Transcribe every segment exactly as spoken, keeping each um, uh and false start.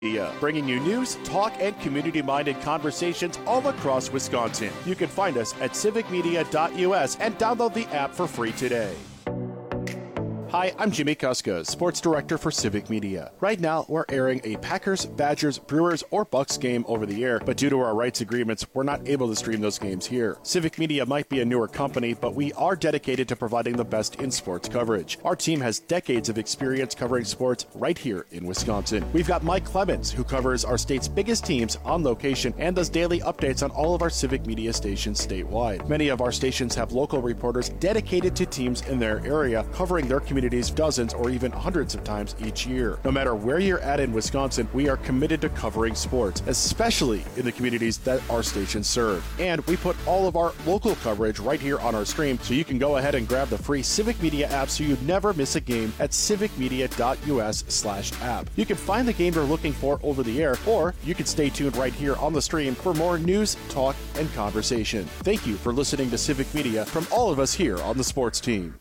Media, bringing you news, talk, and community-minded conversations all across Wisconsin. You can find us at civic media dot U S and download the app for free today. Hi, I'm Jimmy Kuska, Sports Director for Civic Media. Right now, we're airing a Packers, Badgers, Brewers, or Bucks game over the air, but due to our rights agreements, we're not able to stream those games here. Civic Media might be a newer company, but we are dedicated to providing the best in sports coverage. Our team has decades of experience covering sports right here in Wisconsin. We've got Mike Clemens, who covers our state's biggest teams on location and does daily updates on all of our Civic Media stations statewide. Many of our stations have local reporters dedicated to teams in their area, covering their community dozens or even hundreds of times each year. No matter where you're at in Wisconsin, we are committed to covering sports, especially in the communities that our stations serve. And we put all of our local coverage right here on our stream, so you can go ahead and grab the free Civic Media app so you never miss a game at civic media dot U S slash app. You can find the game you're looking for over the air, or you can stay tuned right here on the stream for more news, talk, and conversation. Thank you for listening to Civic Media from all of us here on the sports team.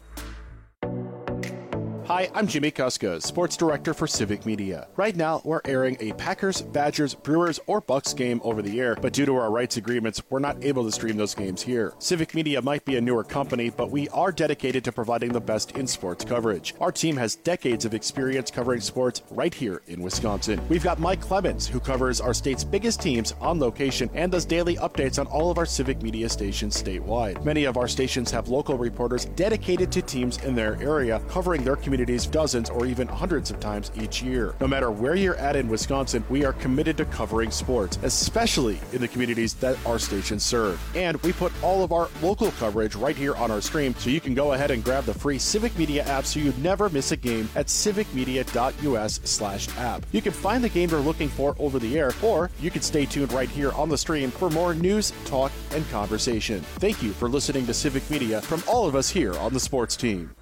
Hi, I'm Jimmy Kuska, Sports Director for Civic Media. Right now, we're airing a Packers, Badgers, Brewers, or Bucks game over the air, but due to our rights agreements, we're not able to stream those games here. Civic Media might be a newer company, but we are dedicated to providing the best in sports coverage. Our team has decades of experience covering sports right here in Wisconsin. We've got Mike Clemens, who covers our state's biggest teams on location and does daily updates on all of our Civic Media stations statewide. Many of our stations have local reporters dedicated to teams in their area, covering their community dozens or even hundreds of times each year. No matter where you're at in Wisconsin, we are committed to covering sports, especially in the communities that our stations serve. And we put all of our local coverage right here on our stream, so you can go ahead and grab the free Civic Media app so you never miss a game at civic media dot U S slash app. You can find the game you're looking for over the air, or you can stay tuned right here on the stream for more news, talk, and conversation. Thank you for listening to Civic Media from all of us here on the sports team.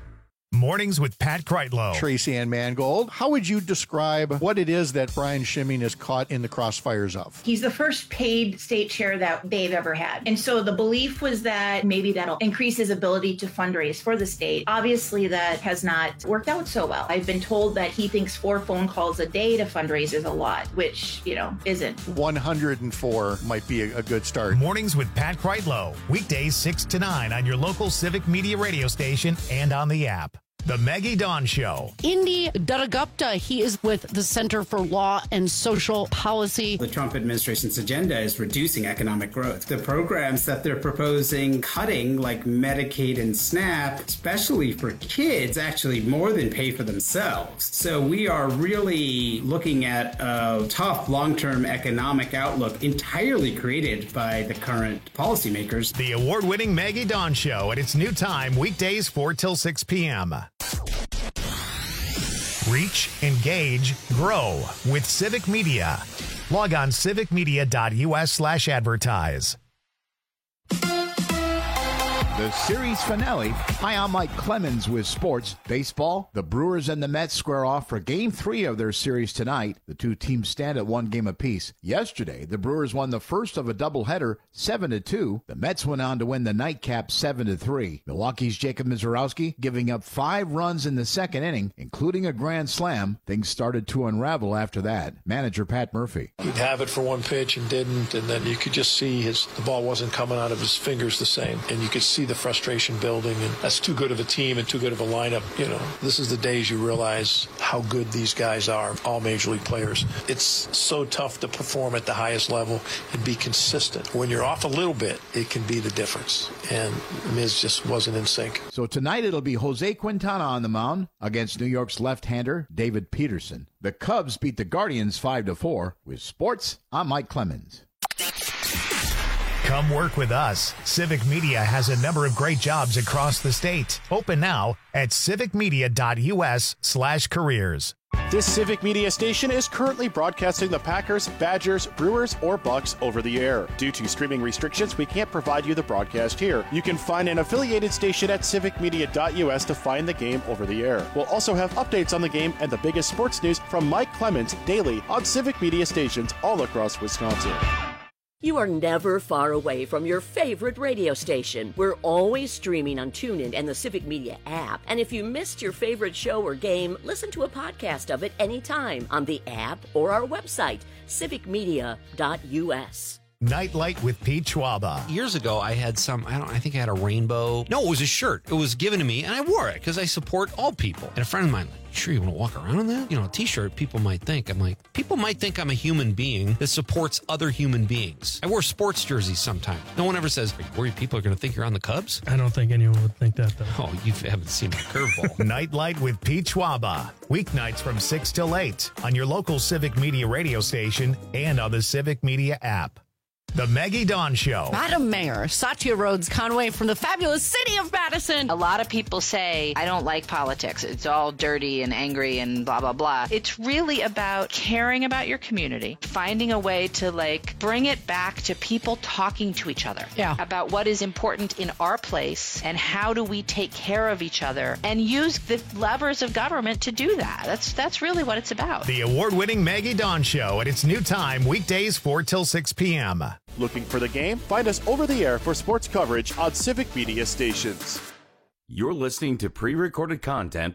Mornings with Pat Kreitlow. Tracy Ann Mangold, how would you describe what it is that Brian Schimming is caught in the crossfires of? He's the first paid state chair that they've ever had. And so the belief was that maybe that'll increase his ability to fundraise for the state. Obviously, that has not worked out so well. I've been told that he thinks four phone calls a day to fundraise is a lot, which, you know, isn't. one hundred four might be a, a good start. Mornings with Pat Kreitlow. Weekdays six to nine on your local Civic Media radio station and on the app. The Maggie Dawn Show. Indy Duttagupta, he is with the Center for Law and Social Policy. The Trump administration's agenda is reducing economic growth. The programs that they're proposing cutting, like Medicaid and SNAP, especially for kids, actually more than pay for themselves. So we are really looking at a tough long-term economic outlook entirely created by the current policymakers. The award-winning Maggie Dawn Show at its new time, weekdays four till six p.m. Reach, engage, grow with Civic Media. Log on civic media dot U S slash advertise. The series finale. Hi, I'm Mike Clemens with sports. Baseball, the Brewers and the Mets square off for game three of their series tonight. The two teams stand at one game apiece. Yesterday, the Brewers won the first of a doubleheader, seven to two. The Mets went on to win the nightcap seven to three. Milwaukee's Jacob Misiorowski giving up five runs in the second inning, including a grand slam. Things started to unravel after that. Manager Pat Murphy. He'd have it for one pitch and didn't, and then you could just see his the ball wasn't coming out of his fingers the same, and you could see the frustration building, and that's too good of a team and too good of a lineup. You know, this is the days you realize how good these guys are, all major league players. It's so tough to perform at the highest level and be consistent. When you're off a little bit, it can be the difference, and Miz just wasn't in sync. So tonight it'll be Jose Quintana on the mound against New York's left-hander David Peterson. The Cubs beat the Guardians five to four. With sports, I'm Mike Clemens. Come work with us. Civic Media has a number of great jobs across the state. Open now at civic media dot U S slash careers. This Civic Media station is currently broadcasting the Packers, Badgers, Brewers, or Bucks over the air. Due to streaming restrictions, we can't provide you the broadcast here. You can find an affiliated station at civic media dot U S to find the game over the air. We'll also have updates on the game and the biggest sports news from Mike Clemens daily on Civic Media stations all across Wisconsin. You are never far away from your favorite radio station. We're always streaming on TuneIn and the Civic Media app. And if you missed your favorite show or game, listen to a podcast of it anytime on the app or our website, civic media dot u s. Nightlight with Pete Schwaba. Years ago, I had some, I don't I think I had a rainbow. No, it was a shirt. It was given to me, and I wore it because I support all people. And a friend of mine, like, sure you want to walk around in that? You know, a t-shirt, people might think. I'm like, people might think I'm a human being that supports other human beings. I wear sports jerseys sometimes. No one ever says, are you worried people are going to think you're on the Cubs? I don't think anyone would think that, though. Oh, you haven't seen my curveball. Nightlight with Pete Schwaba. Weeknights from six till eight on your local Civic Media radio station and on the Civic Media app. The Maggie Dawn Show. Madam Mayor, Satya Rhodes Conway from the fabulous city of Madison. A lot of people say, I don't like politics. It's all dirty and angry and blah, blah, blah. It's really about caring about your community, finding a way to, like, bring it back to people talking to each other. Yeah. About what is important in our place and how do we take care of each other and use the levers of government to do that. That's, that's really what it's about. The award-winning Maggie Dawn Show at its new time, weekdays four till six p.m. Looking for the game? Find us over the air for sports coverage on Civic Media stations. You're listening to pre-recorded content.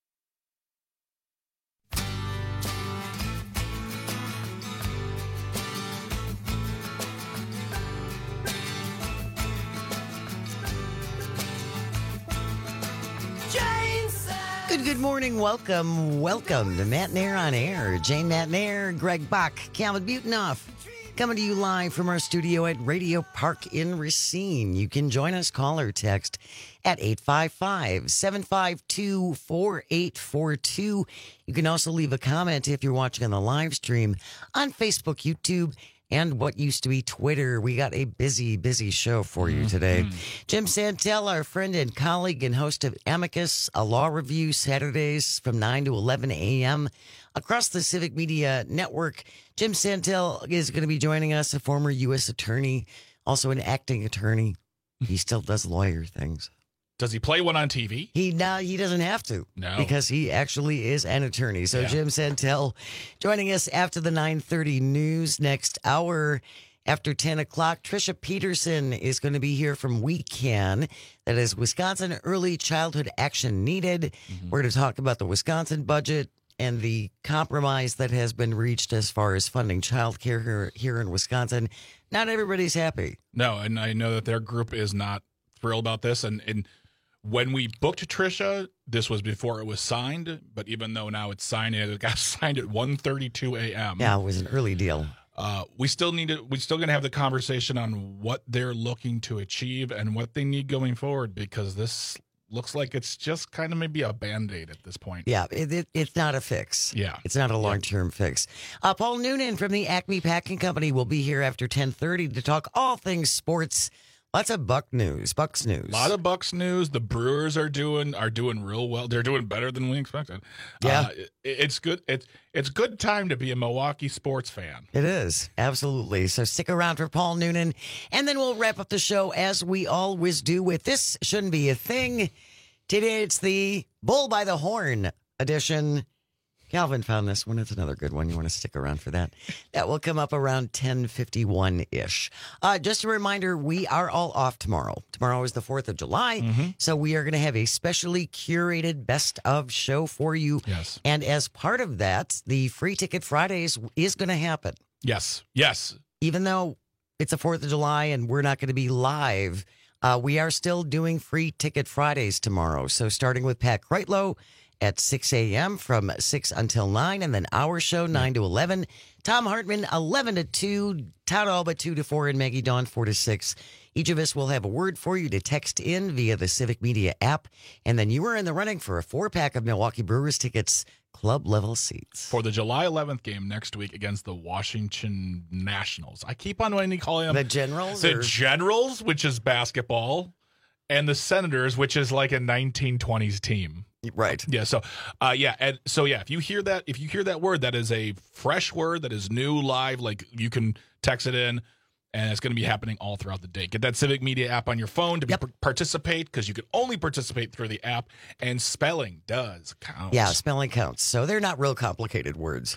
Good, good morning. Welcome, welcome to Matt Nair on Air. Jane Matt Nair, Greg Bach, Calvin Butenoff. Coming to you live from our studio at Radio Park in Racine. You can join us, call or text at eight five five, seven five two, four eight four two. You can also leave a comment if you're watching on the live stream on Facebook, YouTube, and what used to be Twitter. We got a busy, busy show for you today. Mm-hmm. Jim Santel, our friend and colleague and host of Amicus, a law review Saturdays from nine to eleven a.m. across the Civic Media Network. Jim Santel is going to be joining us, a former U S attorney, also an acting attorney. He still does lawyer things. Does he play one on T V? He no, he doesn't have to. No. Because he actually is an attorney. So Yeah. Jim Santel joining us after the nine thirty news next hour. After ten o'clock, Trisha Peterson is going to be here from We Can. That is Wisconsin Early Childhood Action Needed. Mm-hmm. We're going to talk about the Wisconsin budget and the compromise that has been reached as far as funding childcare here, here in Wisconsin. Not everybody's happy. No, and I know that their group is not thrilled about this. And, and when we booked Trisha, this was before it was signed. But even though now it's signed, it got signed at one thirty-two a.m. Yeah, it was an early deal. Uh, we still need to. We're still going to have the conversation on what they're looking to achieve and what they need going forward, because this looks like it's just kind of maybe a Band-Aid at this point. Yeah, it, it, it's not a fix. Yeah. It's not a long-term yeah. fix. Uh, Paul Noonan from the Acme Packing Company will be here after ten thirty to talk all things sports. Lots of Buck news, Bucks news. A lot of Bucks news. The Brewers are doing are doing real well. They're doing better than we expected. Yeah, uh, it, it's good. It's it's good time to be a Milwaukee sports fan. It is, absolutely. So stick around for Paul Noonan, and then we'll wrap up the show as we always do with This Shouldn't Be a Thing. Today it's the Bull by the Horn edition. Calvin found this one. It's another good one. You want to stick around for that. That will come up around ten fifty-one-ish. Uh, just a reminder, we are all off tomorrow. Tomorrow is the fourth of July, mm-hmm. so we are going to have a specially curated best of show for you. Yes. And as part of that, the Free Ticket Fridays is going to happen. Yes, yes. Even though it's the fourth of July and we're not going to be live, uh, we are still doing Free Ticket Fridays tomorrow. So starting with Pat Kreitlow at six a.m. from six until nine, and then our show, nine to eleven. Tom Hartman, eleven to two. Todd Alba, two to four, and Maggie Dawn, four to six. Each of us will have a word for you to text in via the Civic Media app, and then you are in the running for a four-pack of Milwaukee Brewers tickets, club-level seats. For the July eleventh game next week against the Washington Nationals. I keep on wanting to call them the Generals? The or? Generals, which is basketball, and the Senators, which is like a nineteen twenties team. Right. Yeah. So, uh, yeah. And so, yeah, if you hear that, if you hear that word, that is a fresh word that is new, live, like you can text it in, and it's going to be happening all throughout the day. Get that Civic Media app on your phone to be, yep. participate, because you can only participate through the app, and spelling does count. Yeah, spelling counts. So they're not real complicated words.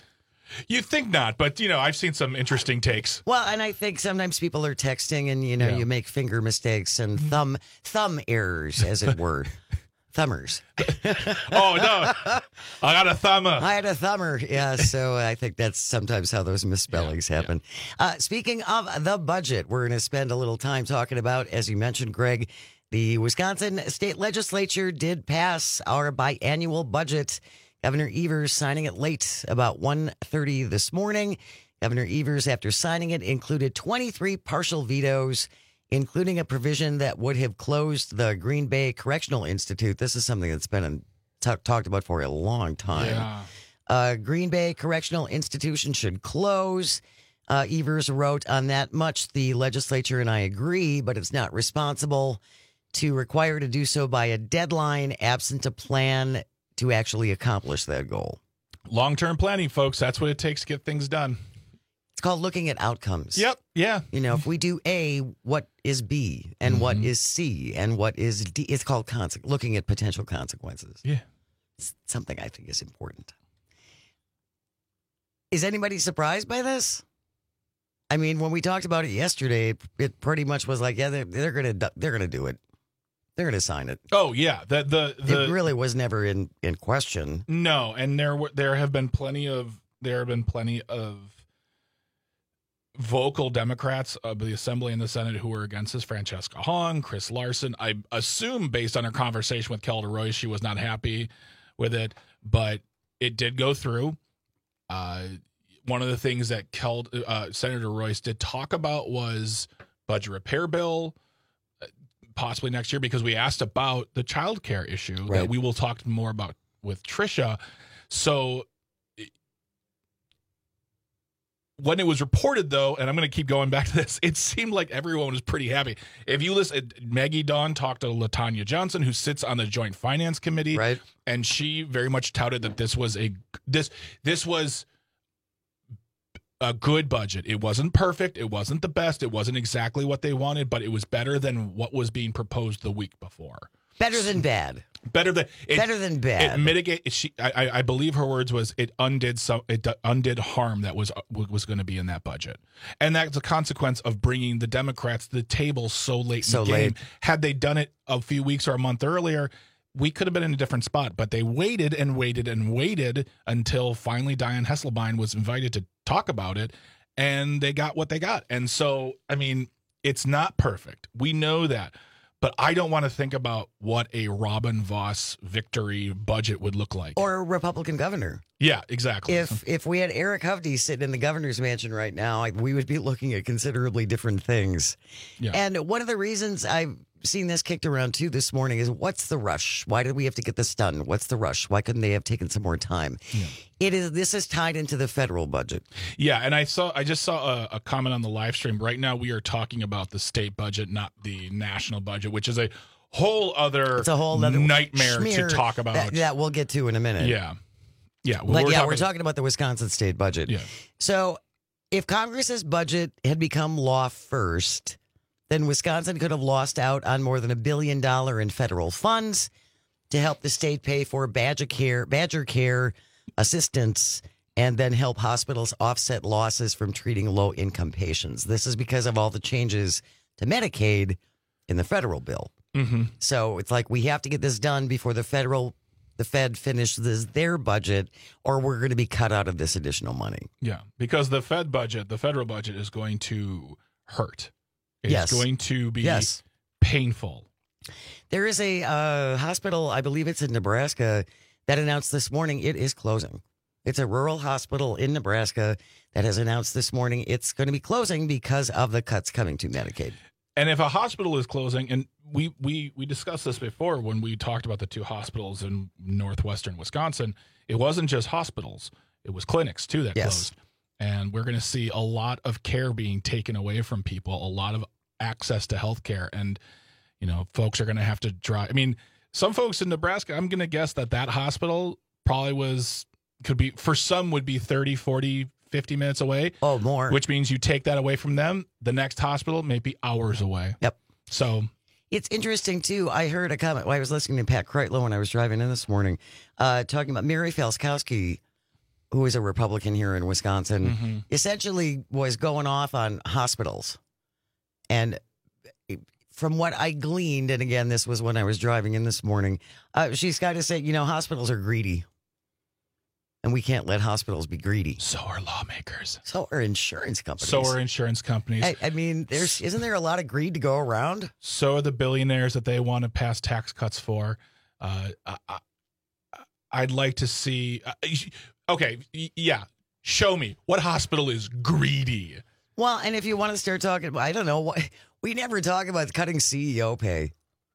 You think not, but, you know, I've seen some interesting takes. Well, and I think sometimes people are texting and, you know, Yeah. you make finger mistakes and thumb thumb errors, as it were. Thumbers. Oh, no. I got a thumber. I had a thumber. Yeah, so I think that's sometimes how those misspellings Yeah, happen. Uh, speaking of the budget, we're going to spend a little time talking about, as you mentioned, Greg, the Wisconsin State Legislature did pass our biannual budget. Governor Evers signing it late, about one thirty this morning. Governor Evers, after signing it, included twenty-three partial vetoes, including a provision that would have closed the Green Bay Correctional Institute. This is something that's been in, t- talked about for a long time. Yeah. Uh, Green Bay Correctional Institution should close. Uh, Evers wrote, on that much, the legislature and I agree, but it's not responsible to require to do so by a deadline absent a plan to actually accomplish that goal. Long-term planning, folks. That's what it takes to get things done. It's called looking at outcomes. Yep. Yeah. You know, if we do A, what is B, and Mm-hmm. what is C, and what is D? It's called conse- looking at potential consequences. Yeah. It's something I think is important. Is anybody surprised by this? I mean, when we talked about it yesterday, it, it pretty much was like, yeah, they're, they're gonna do- they're gonna do it. They're gonna sign it. Oh, yeah. The, the, the, It really was never in, in question. No, and there were there have been plenty of there have been plenty of vocal Democrats of the Assembly and the Senate who were against this. Francesca Hong, Chris Larson. I assume, based on her conversation with Kelda Roy, she was not happy with it, but it did go through. Uh, one of the things that Kel, uh, Senator Royce did talk about was budget repair bill, possibly next year, because we asked about the child care issue Right. that we will talk more about with Tricia. So when it was reported, though, and I'm going to keep going back to this, it seemed like everyone was pretty happy. If you listen, Maggie Dawn talked to LaTanya Johnson, who sits on the Joint Finance Committee, Right. and she very much touted that this was a this this was a good budget. It wasn't perfect. It wasn't the best. It wasn't exactly what they wanted, but it was better than what was being proposed the week before. Better than bad. Better than it, Better than bad. It mitigate. She, I, I believe her words was it undid some. It undid harm that was was going to be in that budget, and that's a consequence of bringing the Democrats to the table so late in So the game. late. Had they done it a few weeks or a month earlier, we could have been in a different spot. But they waited and waited and waited until finally Dianne Hesselbein was invited to talk about it, and they got what they got. And so, I mean, it's not perfect. We know that. But I don't want to think about what a Robin Vos victory budget would look like. Or a Republican governor. Yeah, exactly. If if we had Eric Hovde sitting in the governor's mansion right now, I- we would be looking at considerably different things. Yeah. And one of the reasons I've seen this kicked around too this morning is, what's the rush? Why did we have to get this done? What's the rush? Why couldn't they have taken some more time? Yeah. It is. This is tied into the federal budget. Yeah, and I saw I just saw a, a comment on the live stream. Right now we are talking about the state budget, not the national budget, which is a whole other It's a whole other nightmare schmear to talk about. That, that we'll get to in a minute. Yeah. Yeah. But yeah, we're talking about the Wisconsin state budget. Yeah. So if Congress's budget had become law first, then Wisconsin could have lost out on more than a billion dollar in federal funds to help the state pay for Badger Care, Badger Care assistance, and then help hospitals offset losses from treating low-income patients. This is because of all the changes to Medicaid in the federal bill. Mm-hmm. So it's like we have to get this done before the federal, the Fed finishes their budget, or we're going to be cut out of this additional money. Yeah, because the Fed budget, the federal budget is going to hurt. It's Yes. going to be Yes. painful. There is a uh, hospital, I believe it's in Nebraska, that announced this morning it is closing. It's a rural hospital in Nebraska that has announced this morning it's going to be closing because of the cuts coming to Medicaid. And if a hospital is closing, and we, we, we discussed this before when we talked about the two hospitals in northwestern Wisconsin, it wasn't just hospitals. It was clinics, too, that Yes. closed. And we're going to see a lot of care being taken away from people, a lot of access to health care. And, you know, folks are going to have to drive. I mean, some folks in Nebraska, I'm going to guess that that hospital probably was, could be, for some would be thirty, forty, fifty minutes away. Oh, more. Which means you take that away from them. The next hospital may be hours away. Yep. So It's interesting, too. I heard a comment. Well, I was listening to Pat Kreitlow when I was driving in this morning, uh, talking about Mary Falskowski who is a Republican here in Wisconsin, Mm-hmm. essentially was going off on hospitals. And from what I gleaned, and again, this was when I was driving in this morning, uh, she's got to say, you know, hospitals are greedy. And we can't let hospitals be greedy. So are lawmakers. So are insurance companies. So are insurance companies. I, I mean, there's isn't there a lot of greed to go around? So are the billionaires that they want to pass tax cuts for. Uh, I, I, I'd like to see. Uh, okay, yeah. Show me what hospital is greedy. Well, and if you want to start talking about, I don't know, what we never talk about cutting C E O pay.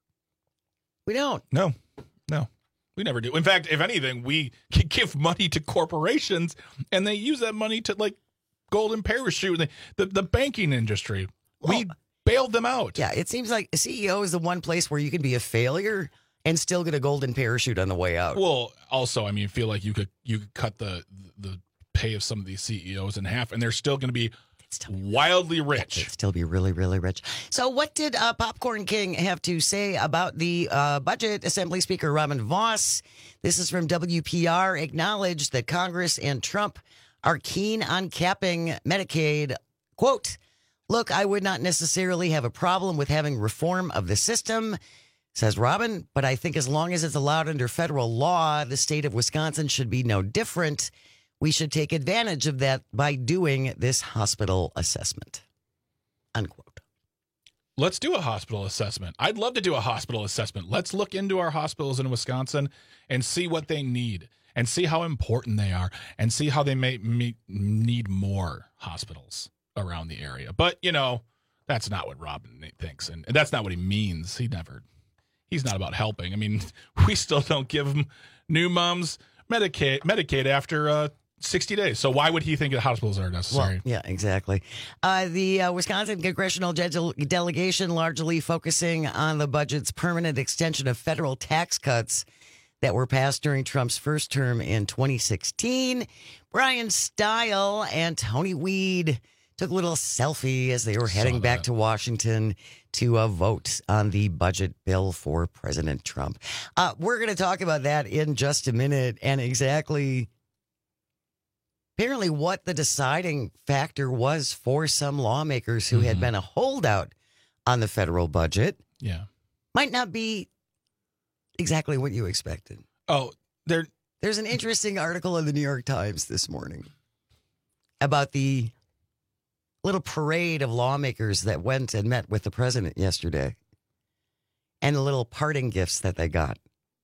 We don't. No, no, we never do. In fact, if anything, we give money to corporations, and they use that money to like golden parachute. The the, the banking industry, well, we bailed them out. Yeah, it seems like a C E O is the one place where you can be a failure and still get a golden parachute on the way out. Well, also, I mean, feel like you could you could cut the the pay of some of these C E Os in half, and they're still going to be wildly rich. They'd still be really, really rich. So what did uh, Popcorn King have to say about the uh, budget? Assembly Speaker Robin Vos, this is from W P R, acknowledged that Congress and Trump are keen on capping Medicaid. Quote, look, I would not necessarily have a problem with having reform of the system, says Robin, but I think as long as it's allowed under federal law, the state of Wisconsin should be no different. We should take advantage of that by doing this hospital assessment. Unquote. Let's do a hospital assessment. I'd love to do a hospital assessment. Let's look into our hospitals in Wisconsin and see what they need and see how important they are and see how they may, may need more hospitals around the area. But, you know, that's not what Robin thinks. And that's not what he means. He never, he's not about helping. I mean, we still don't give them new moms Medicaid, Medicaid after uh, sixty days. So why would he think that hospitals are necessary? Well, yeah, exactly. Uh, the uh, Wisconsin Congressional de- Delegation largely focusing on the budget's permanent extension of federal tax cuts that were passed during Trump's first term in twenty sixteen. Brian Stile and Tony Weed took a little selfie as they were heading back to Washington to uh, vote on the budget bill for President Trump. Uh, we're going to talk about that in just a minute and exactly apparently what the deciding factor was for some lawmakers who mm-hmm. had been a holdout on the federal budget. Yeah. Might not be exactly what you expected. Oh, there. There's an interesting article in the New York Times this morning about the little parade of lawmakers that went and met with the president yesterday and the little parting gifts that they got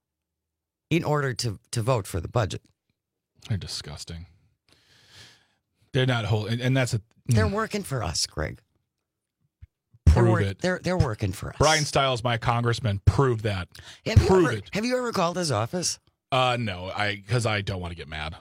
in order to, to vote for the budget. They're disgusting. They're not whole. And, and that's a. They're working for us, Greg. Prove they're, it. They're, they're working for us. Brian Stiles, my congressman, prove that. Have prove you ever, it. Have you ever called his office? Uh, no, I because I don't want to get mad.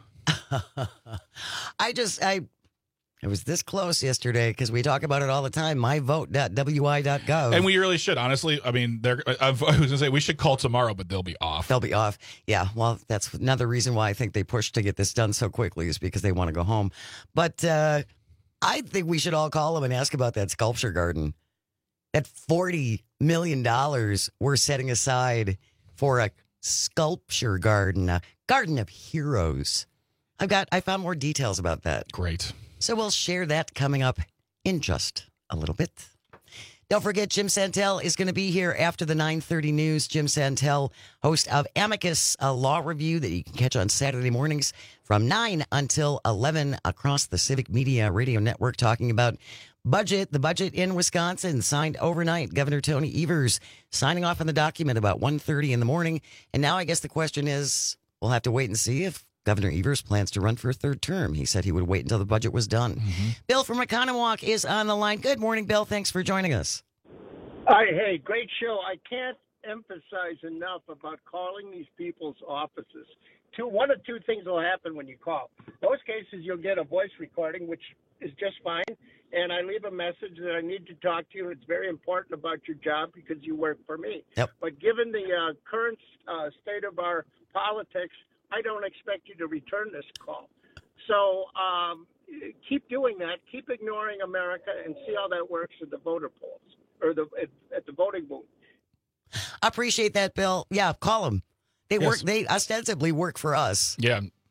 I just, I, it was this close yesterday because we talk about it all the time. my vote dot w i dot gov. And we really should, honestly. I mean, they're, I was going to say we should call tomorrow, but they'll be off. They'll be off. Yeah. Well, that's another reason why I think they pushed to get this done so quickly is because they want to go home. But uh, I think we should all call them and ask about that sculpture garden. That forty million dollars we're setting aside for a sculpture garden, a garden of heroes. I've got, I found more details about that. Great. So we'll share that coming up in just a little bit. Don't forget, Jim Santel is going to be here after the nine thirty news. Jim Santel, host of Amicus, a law review that you can catch on Saturday mornings from nine until eleven across the Civic Media Radio Network, talking about budget, the budget in Wisconsin, signed overnight. Governor Tony Evers signing off on the document about one thirty in the morning. And now I guess the question is, we'll have to wait and see if Governor Evers plans to run for a third term. He said he would wait until the budget was done. Mm-hmm. Bill from Economowoc is on the line. Good morning, Bill. Thanks for joining us. Hi, hey, great show. I can't emphasize enough about calling these people's offices. Two, one of two things will happen when you call. Most cases, you'll get a voice recording, which is just fine, and I leave a message that I need to talk to you. It's very important about your job because you work for me. Yep. But given the uh, current uh, state of our politics, I don't expect you to return this call. So um, keep doing that. Keep ignoring America and see how that works at the voter polls or the at, at the voting booth. I appreciate that, Bill. Yeah, call them. They yes. work. They ostensibly work for us. Yeah.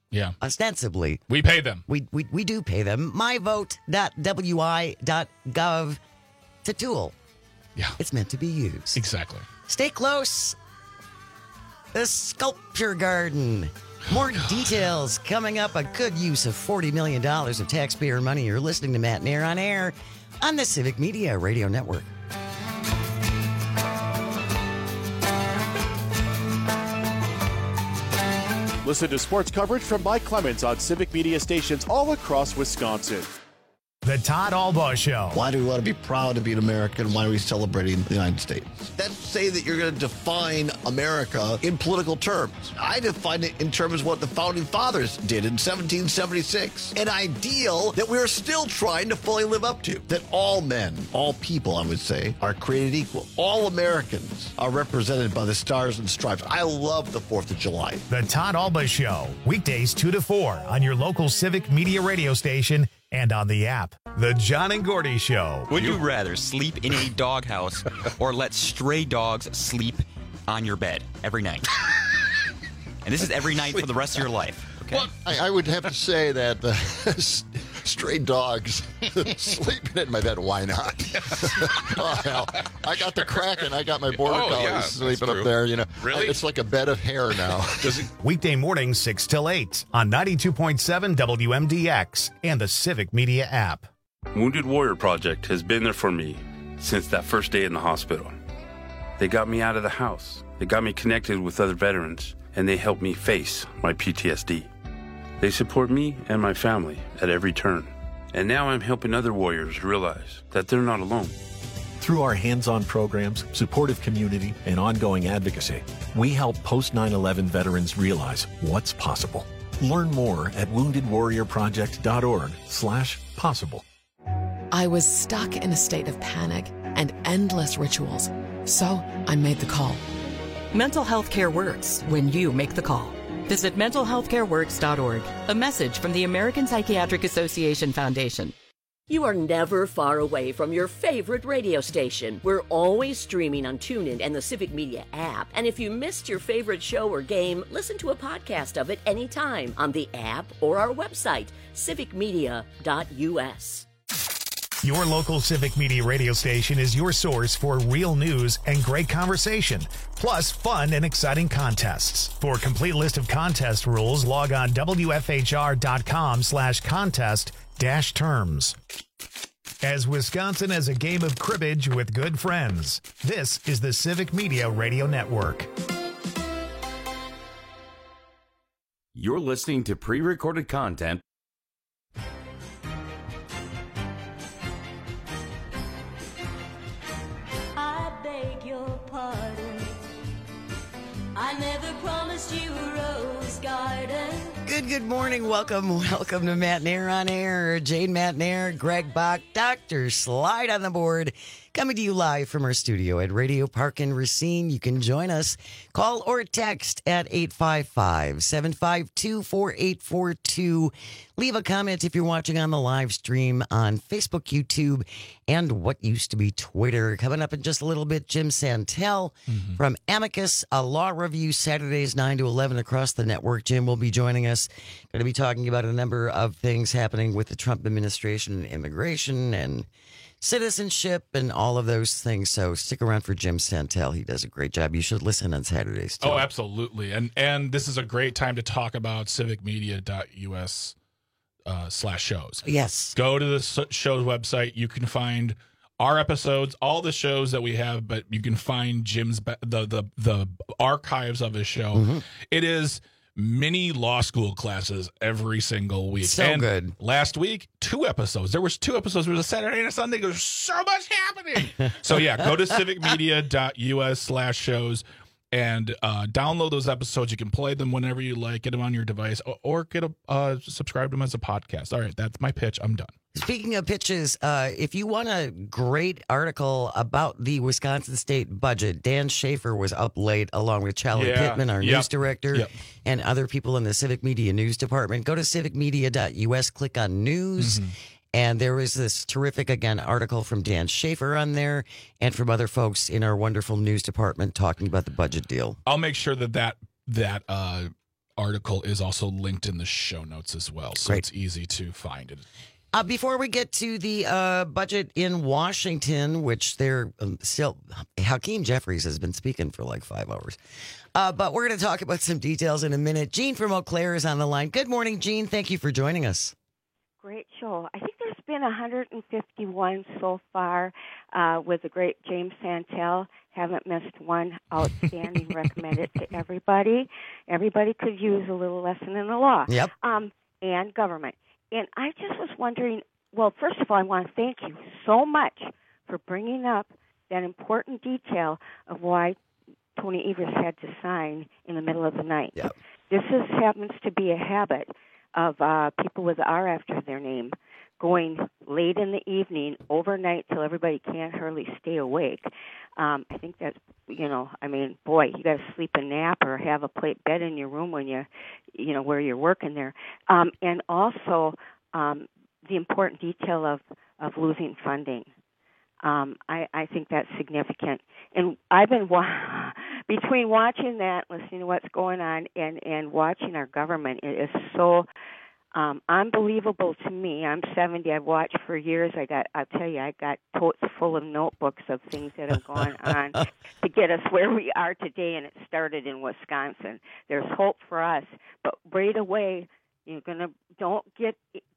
Yeah. Ostensibly. We pay them. We, we, we do pay them. my vote dot w i dot gov. It's a tool. Yeah. It's meant to be used. Exactly. Stay close. The Sculpture Garden. More details coming up. A good use of forty million dollars of taxpayer money. You're listening to Matt Nair on air on the Civic Media Radio Network. Listen to sports coverage from Mike Clemens on Civic Media stations all across Wisconsin. The Todd Albaugh Show. Why do we want to be proud to be an American? Why are we celebrating the United States? That's say that you're going to define America in political terms. I define it in terms of what the Founding Fathers did in seventeen seventy-six. An ideal that we're still trying to fully live up to. That all men, all people, I would say, are created equal. All Americans are represented by the stars and stripes. I love the fourth of July. The Todd Albaugh Show. Weekdays two to four on your local Civic Media radio station and on the app. The John and Gordy Show. Would you rather sleep in a doghouse or let stray dogs sleep on your bed every night? And this is every night for the rest of your life. Okay? Well, I, I would have to say that uh, stray dogs sleeping in my bed, why not? Oh, hell. I got the Kraken. I got my border Oh, collies yeah, sleeping that's up there. You know, Really? It's like a bed of hair now. Weekday mornings six till eight on ninety-two point seven W M D X and the Civic Media app. Wounded Warrior Project has been there for me since that first day in the hospital. They got me out of the house. They got me connected with other veterans, and they helped me face my P T S D. They support me and my family at every turn. And now I'm helping other warriors realize that they're not alone. Through our hands-on programs, supportive community, and ongoing advocacy, we help post nine eleven veterans realize what's possible. Learn more at wounded warrior project dot org slash possible. I was stuck in a state of panic and endless rituals, so I made the call. Mental health care works when you make the call. Visit mental health care works dot org. A message from the American Psychiatric Association Foundation. You are never far away from your favorite radio station. We're always streaming on TuneIn and the Civic Media app. And if you missed your favorite show or game, listen to a podcast of it anytime on the app or our website, civic media dot u s. Your local Civic Media radio station is your source for real news and great conversation, plus fun and exciting contests. For a complete list of contest rules, log on W F H R dot com slash contest dash terms. As Wisconsin has a game of cribbage with good friends, this is the Civic Media Radio Network. You're listening to pre-recorded content. I beg your pardon. I never promised you a rose garden. Good, good morning. Welcome, welcome to Matt Nair on air. Jane Matt Nair, Greg Bach, Doctor Slide on the board. Coming to you live from our studio at Radio Park in Racine. You can join us. Call or text at eight five five, seven five two, four eight four two. Leave a comment if you're watching on the live stream on Facebook, YouTube, and what used to be Twitter. Coming up in just a little bit, Jim Santel mm-hmm. from Amicus, a law review Saturdays nine to eleven across the network. Jim will be joining us. Going to be talking about a number of things happening with the Trump administration, immigration, and citizenship and all of those things. So stick around for Jim Santel. He does a great job. You should listen on Saturdays too. Oh, absolutely. And and this is a great time to talk about civic media dot u s uh, slash shows. Yes. Go to the show's website. You can find our episodes, all the shows that we have, but you can find Jim's the the the archives of his show. Mm-hmm. It is mini law school classes every single week. So and good. Last week, two episodes. There was two episodes. There was a Saturday and a Sunday. There's so much happening. So yeah, go to civic media dot u s slash shows and uh, download those episodes. You can play them whenever you like. Get them on your device or, or get a uh, subscribe to them as a podcast. All right, that's my pitch. I'm done. Speaking of pitches, uh, if you want a great article about the Wisconsin state budget, Dan Schaefer was up late along with Charlie Yeah. Pittman, our Yep. news director, Yep. and other people in the Civic Media News Department. Go to civic media dot u s, click on news, Mm-hmm. and there is this terrific, again, article from Dan Schaefer on there and from other folks in our wonderful news department talking about the budget deal. I'll make sure that that that uh, article is also linked in the show notes as well, so Great. it's easy to find it. Uh, before we get to the uh, budget in Washington, which they're um, still, Hakeem Jeffries has been speaking for like five hours. Uh, but we're going to talk about some details in a minute. Jean from Eau Claire is on the line. Good morning, Jean. Thank you for joining us. Great show. I think there's been one hundred fifty-one so far uh, with the great James Santel. Haven't missed one. Outstanding. Recommend it to everybody. Everybody could use a little lesson in the law. Yep. Um, and government. And I just was wondering, well, first of all, I want to thank you so much for bringing up that important detail of why Tony Evers had to sign in the middle of the night. Yep. This is, happens to be a habit of uh, people with R after their name going late in the evening, overnight, till everybody can't hardly stay awake. Um, I think that's, you know, I mean, boy, you got to sleep a nap or have a plate bed in your room when you, you know, where you're working there. Um, and also um, the important detail of, of losing funding. Um, I, I think that's significant. And I've been, wa- between watching that, listening to what's going on, and, and watching our government, it is so um, unbelievable to me. I'm seventy. I've watched for years. I got, I'll tell you, I got totes full of notebooks of things that have gone on to get us where we are today, and it started in Wisconsin. There's hope for us, but right away, you're gonna don't get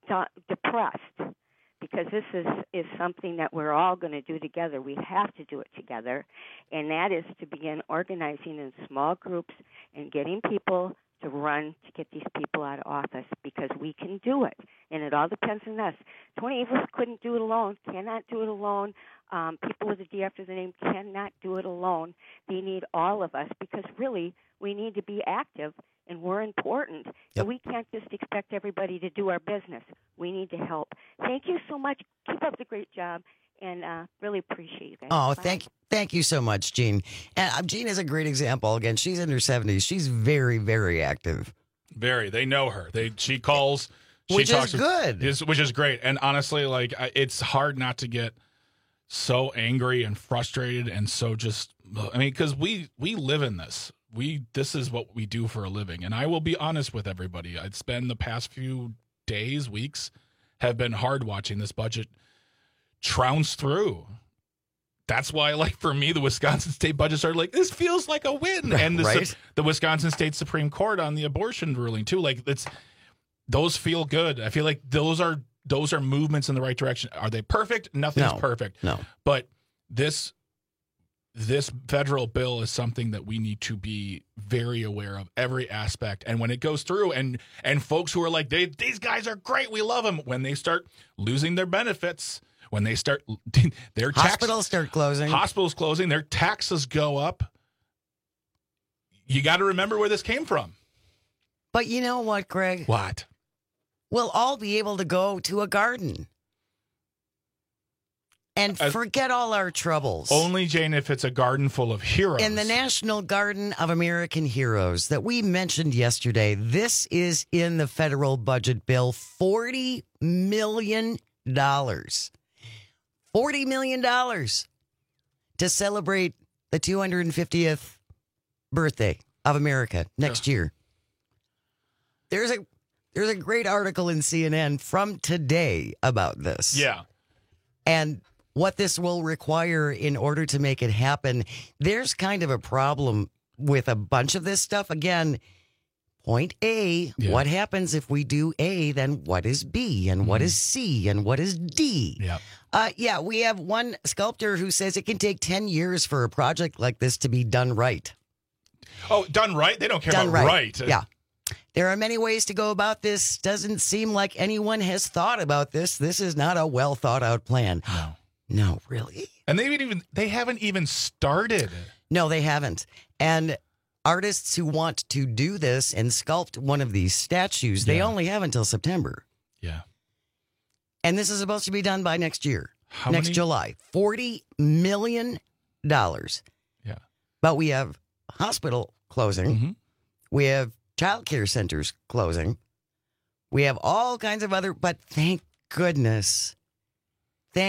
depressed, because this is, is something that we're all going to do together. We have to do it together, and that is to begin organizing in small groups and getting people to run to get these people out of office, because we can do it, and it all depends on us. Tony Evers couldn't do it alone, cannot do it alone. Um, people with a D after the name cannot do it alone. They need all of us, because really we need to be active, and we're important. Yep. And we can't just expect everybody to do our business. We need to help. Thank you so much. Keep up the great job, and uh, really appreciate you guys. Oh, Bye. thank thank you so much, Jean. And uh, Jean is a great example. Again, she's in her seventies. She's very, very active. Very. They know her. They She calls. She Which talks is good. Is, which is great. And honestly, like, I, it's hard not to get so angry and frustrated and so just, I mean, because we, we live in this. We This is what we do for a living. And I will be honest with everybody. It's been the past few days, weeks, have been hard watching this budget trounce through. That's why, like, for me, the Wisconsin state budget started like, this feels like a win. And the, Right. the Wisconsin State Supreme Court on the abortion ruling, too. Like, it's those feel good. I feel like those are those are movements in the right direction. Are they perfect? Nothing's No. perfect. No. But this this federal bill is something that we need to be very aware of, every aspect. And when it goes through, and and folks who are like, they, these guys are great, we love them, when they start losing their benefits, when they start their tax, Hospitals start closing. hospitals closing, their taxes go up, you got to remember where this came from. But you know what, Greg? What? We'll all be able to go to a garden and As- forget all our troubles. Only, Jane, if it's a garden full of heroes. In the National Garden of American Heroes that we mentioned yesterday, this is in the federal budget bill, forty million dollars. forty million dollars to celebrate the two hundred fiftieth birthday of America next Yeah. year. There's a there's a great article in C N N from today about this. Yeah. And what this will require in order to make it happen. There's kind of a problem with a bunch of this stuff. Again, point A, Yeah. what happens if we do A, then what is B, and what is C, and what is D? Yeah. Uh, yeah, we have one sculptor who says it can take ten years for a project like this to be done right. Oh, done right? They don't care Done about right. right. Yeah. There are many ways to go about this. Doesn't seem like anyone has thought about this. This is not a well thought out plan. No. No, really? And they haven't even they haven't even started. No, they haven't. And artists who want to do this and sculpt one of these statues, they Yeah. only have until September. Yeah. And this is supposed to be done by next year, How next many- July. forty million dollars. Yeah. But we have hospital closing. Mm-hmm. We have child care centers closing. We have all kinds of other, but thank goodness, thank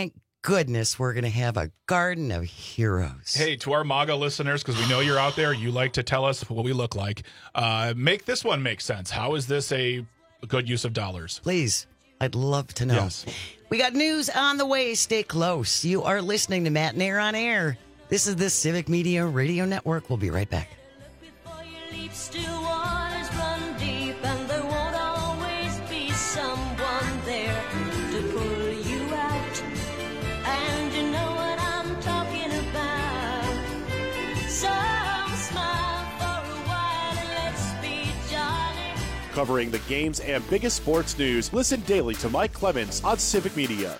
goodness, we're going to have a garden of heroes. Hey, to our MAGA listeners, because we know you're out there, you like to tell us what we look like. Uh, make this one make sense. How is this a good use of dollars? Please, I'd love to know. Yes. We got news on the way. Stay close. You are listening to Matt and Air on Air. This is the Civic Media Radio Network. We'll be right back. Still waters run deep, and there won't always be someone there to pull you out. And you know what I'm talking about. So smile for a while and let's be jolly. Covering the games and biggest sports news, listen daily to Mike Clemens on Civic Media.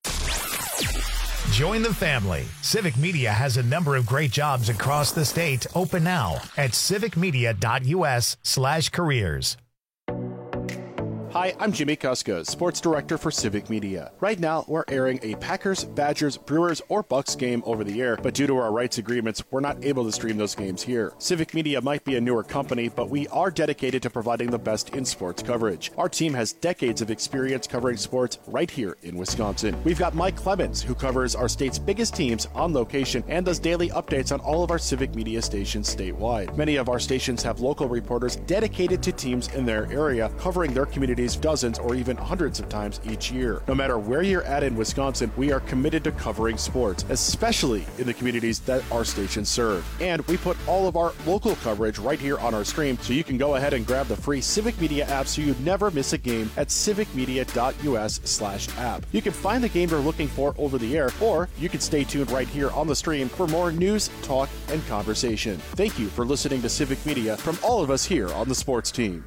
Join the family. Civic Media has a number of great jobs across the state open now at civicmedia.us slash careers. Hi, I'm Jimmy Kuska, Sports Director for Civic Media. Right now, we're airing a Packers, Badgers, Brewers, or Bucks game over the air, but due to our rights agreements, we're not able to stream those games here. Civic Media might be a newer company, but we are dedicated to providing the best in sports coverage. Our team has decades of experience covering sports right here in Wisconsin. We've got Mike Clemens, who covers our state's biggest teams on location and does daily updates on all of our Civic Media stations statewide. Many of our stations have local reporters dedicated to teams in their area, covering their communities dozens or even hundreds of times each year. No matter where you're at in Wisconsin, we are committed to covering sports, especially in the communities that our stations serve. And we put all of our local coverage right here on our stream, so you can go ahead and grab the free Civic Media app so you never miss a game at civicmedia.us slash app. You can find the game you're looking for over the air, or you can stay tuned right here on the stream for more news, talk, and conversation. Thank you for listening to Civic Media from all of us here on the sports team.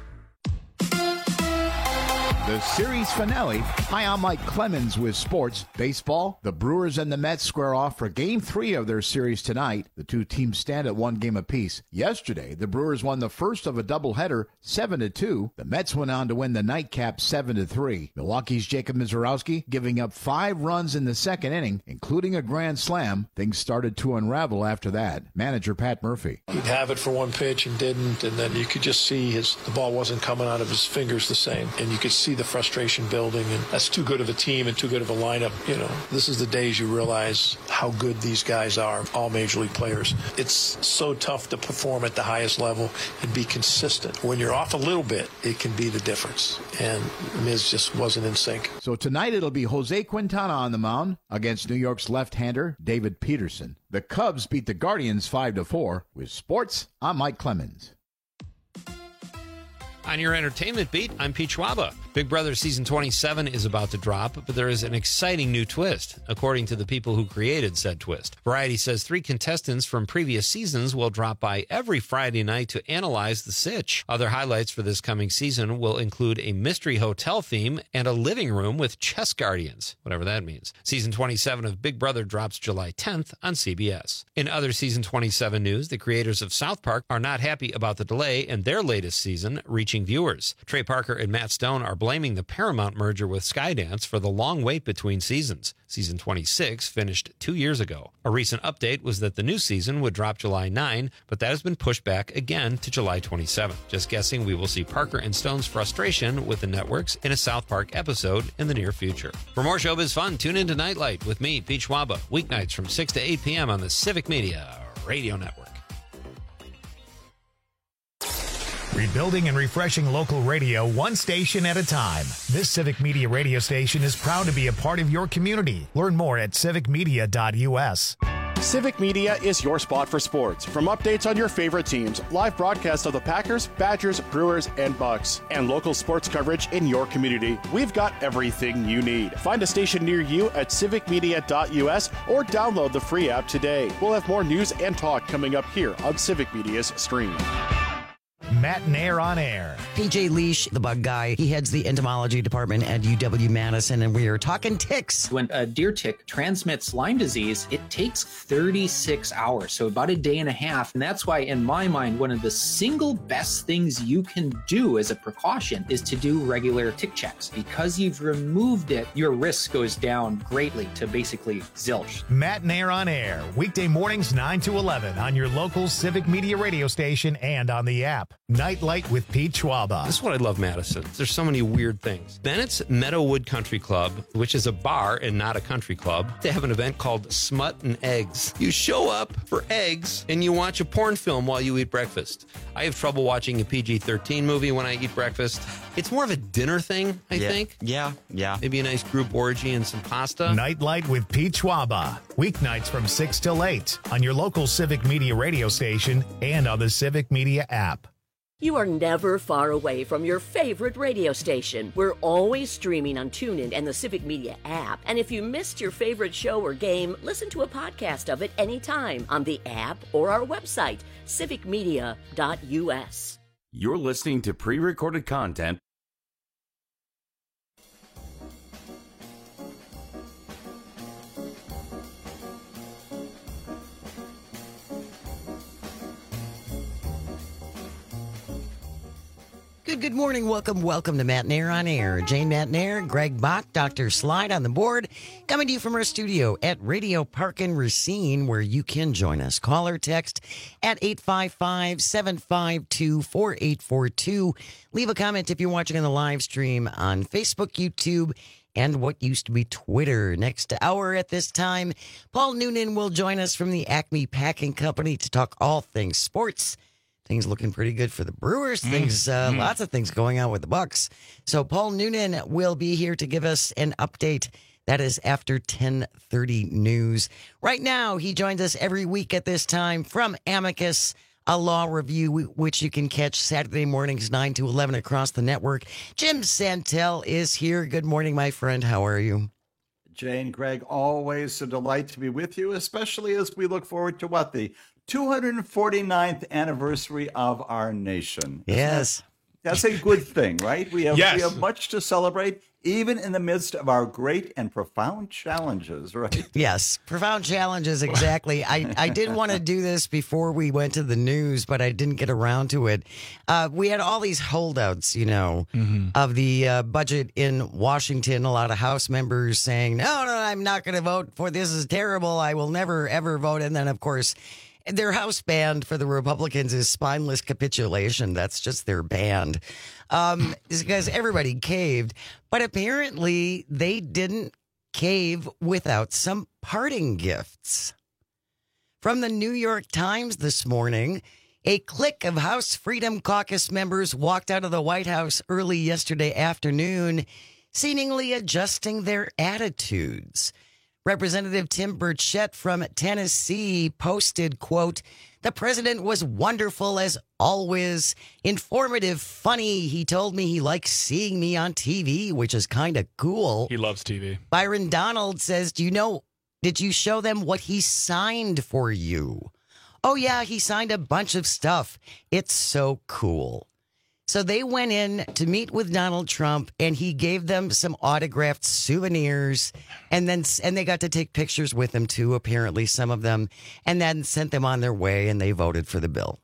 The series finale. Hi, I'm Mike Clemens with sports. Baseball, the Brewers and the Mets square off for game three of their series tonight. The two teams stand at one game apiece. Yesterday, the Brewers won the first of a doubleheader, seven to two. The Mets went on to win the nightcap seven to three. Milwaukee's Jacob Misiorowski giving up five runs in the second inning, including a grand slam. Things started to unravel after that. Manager Pat Murphy. He'd have it for one pitch and didn't, and then you could just see his the ball wasn't coming out of his fingers the same, and you could see the frustration building, and that's too good of a team and too good of a lineup. You know, this is the days you realize how good these guys are, all major league players. It's so tough to perform at the highest level and be consistent. When you're off a little bit, it can be the difference, and Miz just wasn't in sync. So tonight it'll be Jose Quintana on the mound against New York's left-hander David Peterson. The Cubs beat the Guardians five to four. With sports, I'm Mike Clemens. On your entertainment beat, I'm Pete Schwaba. Big Brother Season twenty-seven is about to drop, but there is an exciting new twist, according to the people who created said twist. Variety says three contestants from previous seasons will drop by every Friday night to analyze the sitch. Other highlights for this coming season will include a mystery hotel theme and a living room with chess guardians, whatever that means. Season twenty-seven of Big Brother drops July tenth on C B S. In other Season twenty-seven news, the creators of South Park are not happy about the delay in their latest season reaching viewers. Trey Parker and Matt Stone are blaming the Paramount merger with Skydance for the long wait between seasons. Season twenty-six finished two years ago. A recent update was that the new season would drop July ninth, but that has been pushed back again to July twenty-seventh. Just guessing we will see Parker and Stone's frustration with the networks in a South Park episode in the near future. For more showbiz fun, tune into Nightlight with me, Pete Schwaba, weeknights from six to eight p.m. on the Civic Media Radio Network. Rebuilding and refreshing local radio one station at a time. This Civic Media radio station is proud to be a part of your community. Learn more at civic media dot u s. Civic Media is your spot for sports. From updates on your favorite teams, live broadcasts of the Packers, Badgers, Brewers, and Bucks, and local sports coverage in your community, we've got everything you need. Find a station near you at civic media dot u s or download the free app today. We'll have more news and talk coming up here on Civic Media's stream. Matt and Air on Air. P J Leash, the bug guy, he heads the entomology department at U W-Madison, and we are talking ticks. When a deer tick transmits Lyme disease, it takes thirty-six hours, so about a day and a half. And that's why, in my mind, one of the single best things you can do as a precaution is to do regular tick checks. Because you've removed it, your risk goes down greatly to basically zilch. Matt and Air on Air, weekday mornings nine to eleven on your local Civic Media radio station and on the app. Nightlight with Pete Schwaba. This is what I love, Madison. There's so many weird things. Bennett's Meadowood Country Club, which is a bar and not a country club, they have an event called Smut and Eggs. You show up for eggs and you watch a porn film while you eat breakfast. I have trouble watching a P G thirteen movie when I eat breakfast. It's more of a dinner thing, I yeah. think. Yeah, yeah. Maybe a nice group orgy and some pasta. Nightlight with Pete Schwaba. Weeknights from six till eight on your local Civic Media radio station and on the Civic Media app. You are never far away from your favorite radio station. We're always streaming on TuneIn and the Civic Media app. And if you missed your favorite show or game, listen to a podcast of it anytime on the app or our website, civic media dot u s. You're listening to pre-recorded content. Good, good morning. Welcome, welcome to Matt Nair on Air. Jane Matt Nair, Greg Bach, Doctor Slide on the board, coming to you from our studio at Radio Park in Racine, where you can join us. Call or text at eight five five, seven five two, four eight four two. Leave a comment if you're watching on the live stream on Facebook, YouTube, and what used to be Twitter. Next hour at this time, Paul Noonan will join us from the Acme Packing Company to talk all things sports. Things looking pretty good for the Brewers. Things, uh, Mm. lots of things going on with the Bucks. So Paul Noonan will be here to give us an update. That is after ten thirty news. Right now, he joins us every week at this time from Amicus, a law review, which you can catch Saturday mornings nine to eleven across the network. Jim Santel is here. Good morning, my friend. How are you? Jane, Greg, always a delight to be with you, especially as we look forward to what, the two hundred forty-ninth anniversary of our nation. Yes. That's, that's a good thing, right? We have, Yes. we have much to celebrate, even in the midst of our great and profound challenges, right? Yes, profound challenges, exactly. I, I did want to do this before we went to the news, but I didn't get around to it. Uh, we had all these holdouts, you know, Mm-hmm. of the uh, budget in Washington. A lot of House members saying, no, no, I'm not going to vote for this. Is terrible. I will never, ever vote. And then, of course, their House band for the Republicans is spineless capitulation. That's just their band. Um, it's because everybody caved. But apparently they didn't cave without some parting gifts. From the New York Times this morning, a clique of House Freedom Caucus members walked out of the White House early yesterday afternoon, seemingly adjusting their attitudes. Representative Tim Burchett from Tennessee posted, quote, "The president was wonderful as always, informative, funny. He told me he likes seeing me on T V, which is kind of cool." He loves T V. Byron Donald says, "Do you know, did you show them what he signed for you?" "Oh, yeah, he signed a bunch of stuff. It's so cool." So they went in to meet with Donald Trump, and he gave them some autographed souvenirs, and then and they got to take pictures with him too, apparently, some of them, and then sent them on their way, and they voted for the bill.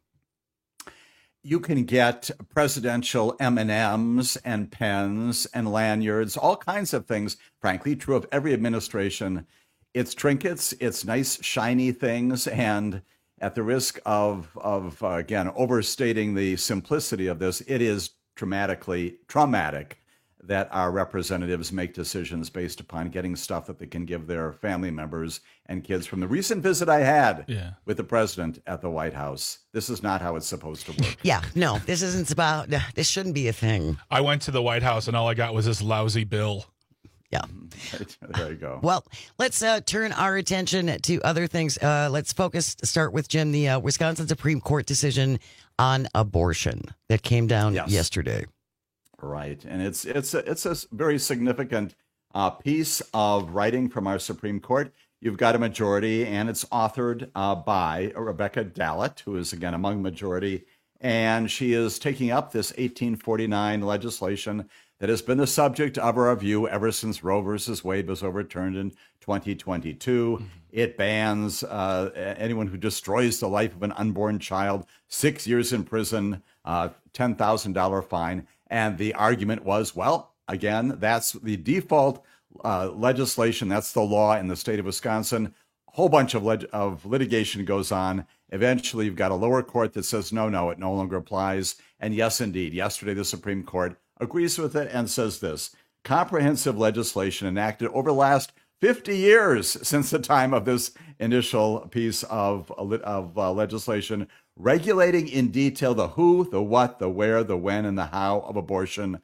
You can get presidential M and M's and pens and lanyards, all kinds of things, frankly, true of every administration. It's trinkets, it's nice, shiny things, and at the risk of, of uh, again, overstating the simplicity of this, it is dramatically traumatic that our representatives make decisions based upon getting stuff that they can give their family members and kids. From the recent visit I had Yeah. with the president at the White House, this is not how it's supposed to work. Yeah, no, this isn't about, this shouldn't be a thing. I went to the White House and all I got was this lousy bill. Yeah. There you go. Well, let's uh, turn our attention to other things. Uh, let's focus, start with, Jim, the uh, Wisconsin Supreme Court decision on abortion that came down Yes. yesterday. Right, and it's it's a, it's a very significant uh, piece of writing from our Supreme Court. You've got a majority, and it's authored uh, by Rebecca Dallett, who is again among the majority, and she is taking up this eighteen forty-nine legislation that has been the subject of a review ever since Roe versus Wade was overturned in twenty twenty-two. Mm-hmm. It bans uh, anyone who destroys the life of an unborn child, six years in prison, uh, ten thousand dollars fine. And the argument was, well, again, that's the default uh, legislation. That's the law in the state of Wisconsin. whole bunch of, leg- of litigation goes on. Eventually, you've got a lower court that says, no, no, it no longer applies. And yes, indeed, yesterday the Supreme Court agrees with it and says this: comprehensive legislation enacted over the last fifty years since the time of this initial piece of, of uh, legislation, regulating in detail the who, the what, the where, the when, and the how of abortion,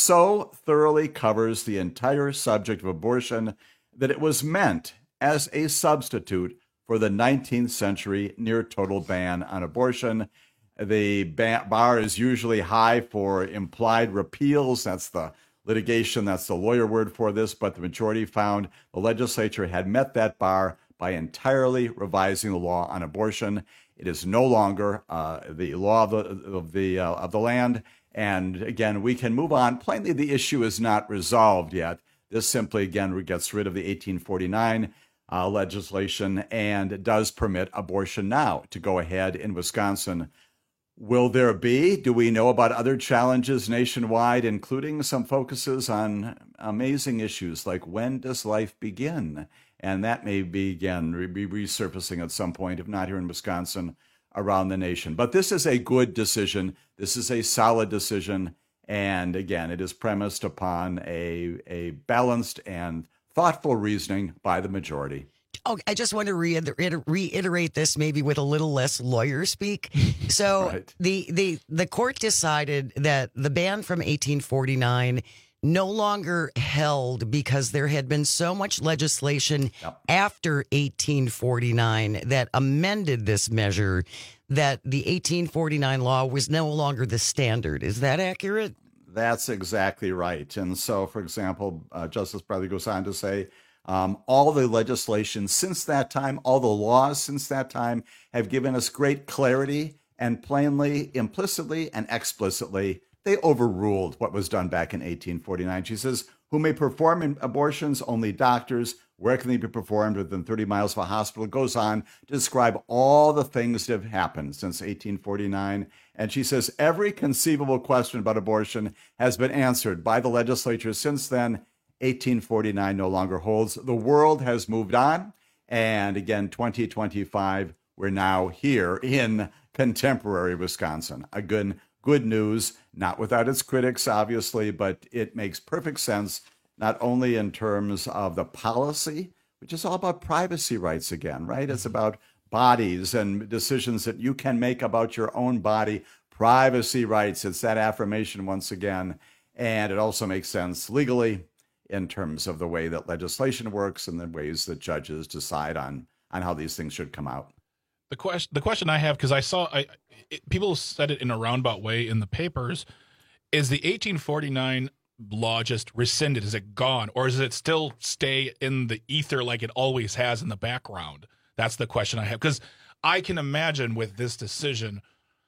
so thoroughly covers the entire subject of abortion that it was meant as a substitute for the nineteenth century near total ban on abortion. The bar is usually high for implied repeals. That's the litigation, that's the lawyer word for this, but the majority found the legislature had met that bar by entirely revising the law on abortion. It is no longer uh, the law of the of the, uh, of the land. And again, we can move on. Plainly, the issue is not resolved yet. This simply, again, gets rid of the eighteen forty-nine uh, legislation and does permit abortion now to go ahead in Wisconsin. Will there be? Do we know about other challenges nationwide, including some focuses on amazing issues like when does life begin? And that may be, again, be resurfacing at some point, if not here in Wisconsin, around the nation. But this is a good decision. This is a solid decision. And again, it is premised upon a, a balanced and thoughtful reasoning by the majority. Oh, I just want to reiter- reiterate this maybe with a little less lawyer speak. So right. the, the, the court decided that the ban from eighteen forty-nine no longer held because there had been so much legislation yep. after eighteen forty-nine that amended this measure that the eighteen forty-nine law was no longer the standard. Is that accurate? That's exactly right. And so, for example, uh, Justice Bradley goes on to say, um, all the legislation since that time, all the laws since that time have given us great clarity, and plainly, implicitly, and explicitly, they overruled what was done back in eighteen forty-nine. She says, who may perform abortions? Only doctors. Where can they be performed? Within thirty miles of a hospital. It goes on to describe all the things that have happened since eighteen forty-nine. And she says, every conceivable question about abortion has been answered by the legislature since then. eighteen forty-nine no longer holds. The world has moved on. And again, twenty twenty-five, we're now here in contemporary Wisconsin. Again, good news, not without its critics, obviously, but it makes perfect sense, not only in terms of the policy, which is all about privacy rights again, right? It's about bodies and decisions that you can make about your own body, privacy rights. It's that affirmation once again. And it also makes sense legally in terms of the way that legislation works and the ways that judges decide on, on how these things should come out. The question, the question I have, because I saw I, it, people said it in a roundabout way in the papers, is the eighteen forty-nine law just rescinded? Is it gone, or does it still stay in the ether like it always has in the background? That's the question I have, because I can imagine with this decision,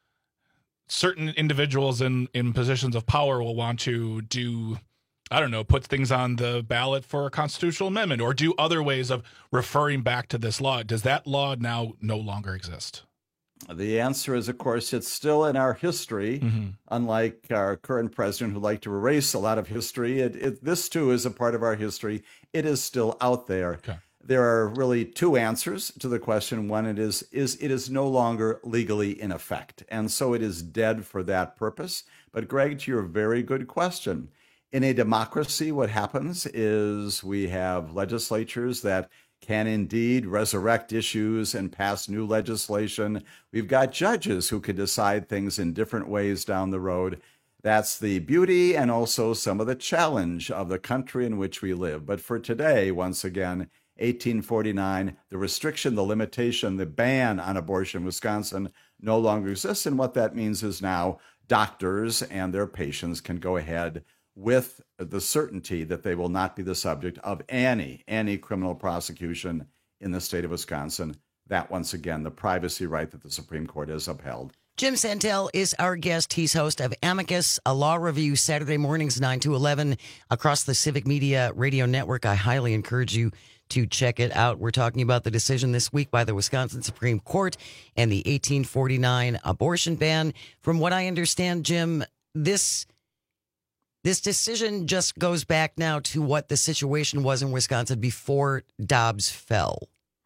certain individuals in in positions of power will want to do, I don't know, put things on the ballot for a constitutional amendment or do other ways of referring back to this law. Does that law now no longer exist? The answer is, of course, it's still in our history, mm-hmm. unlike our current president who liked to erase a lot of history. It, it, this, too, is a part of our history. It is still out there. Okay. There are really two answers to the question. One, it is, is it is no longer legally in effect, and so it is dead for that purpose. But, Greg, to your very good question, in a democracy, what happens is we have legislatures that can indeed resurrect issues and pass new legislation. We've got judges who can decide things in different ways down the road. That's the beauty and also some of the challenge of the country in which we live. But for today, once again, eighteen forty-nine, the restriction, the limitation, the ban on abortion in Wisconsin no longer exists. And what that means is now doctors and their patients can go ahead with the certainty that they will not be the subject of any, any criminal prosecution in the state of Wisconsin. That, once again, the privacy right that the Supreme Court has upheld. Jim Santel is our guest. He's host of Amicus, a law review, Saturday mornings, nine to eleven, across the Civic Media Radio Network. I highly encourage you to check it out. We're talking about the decision this week by the Wisconsin Supreme Court and the eighteen forty-nine abortion ban. From what I understand, Jim, this... This decision just goes back now to what the situation was in Wisconsin before Dobbs fell.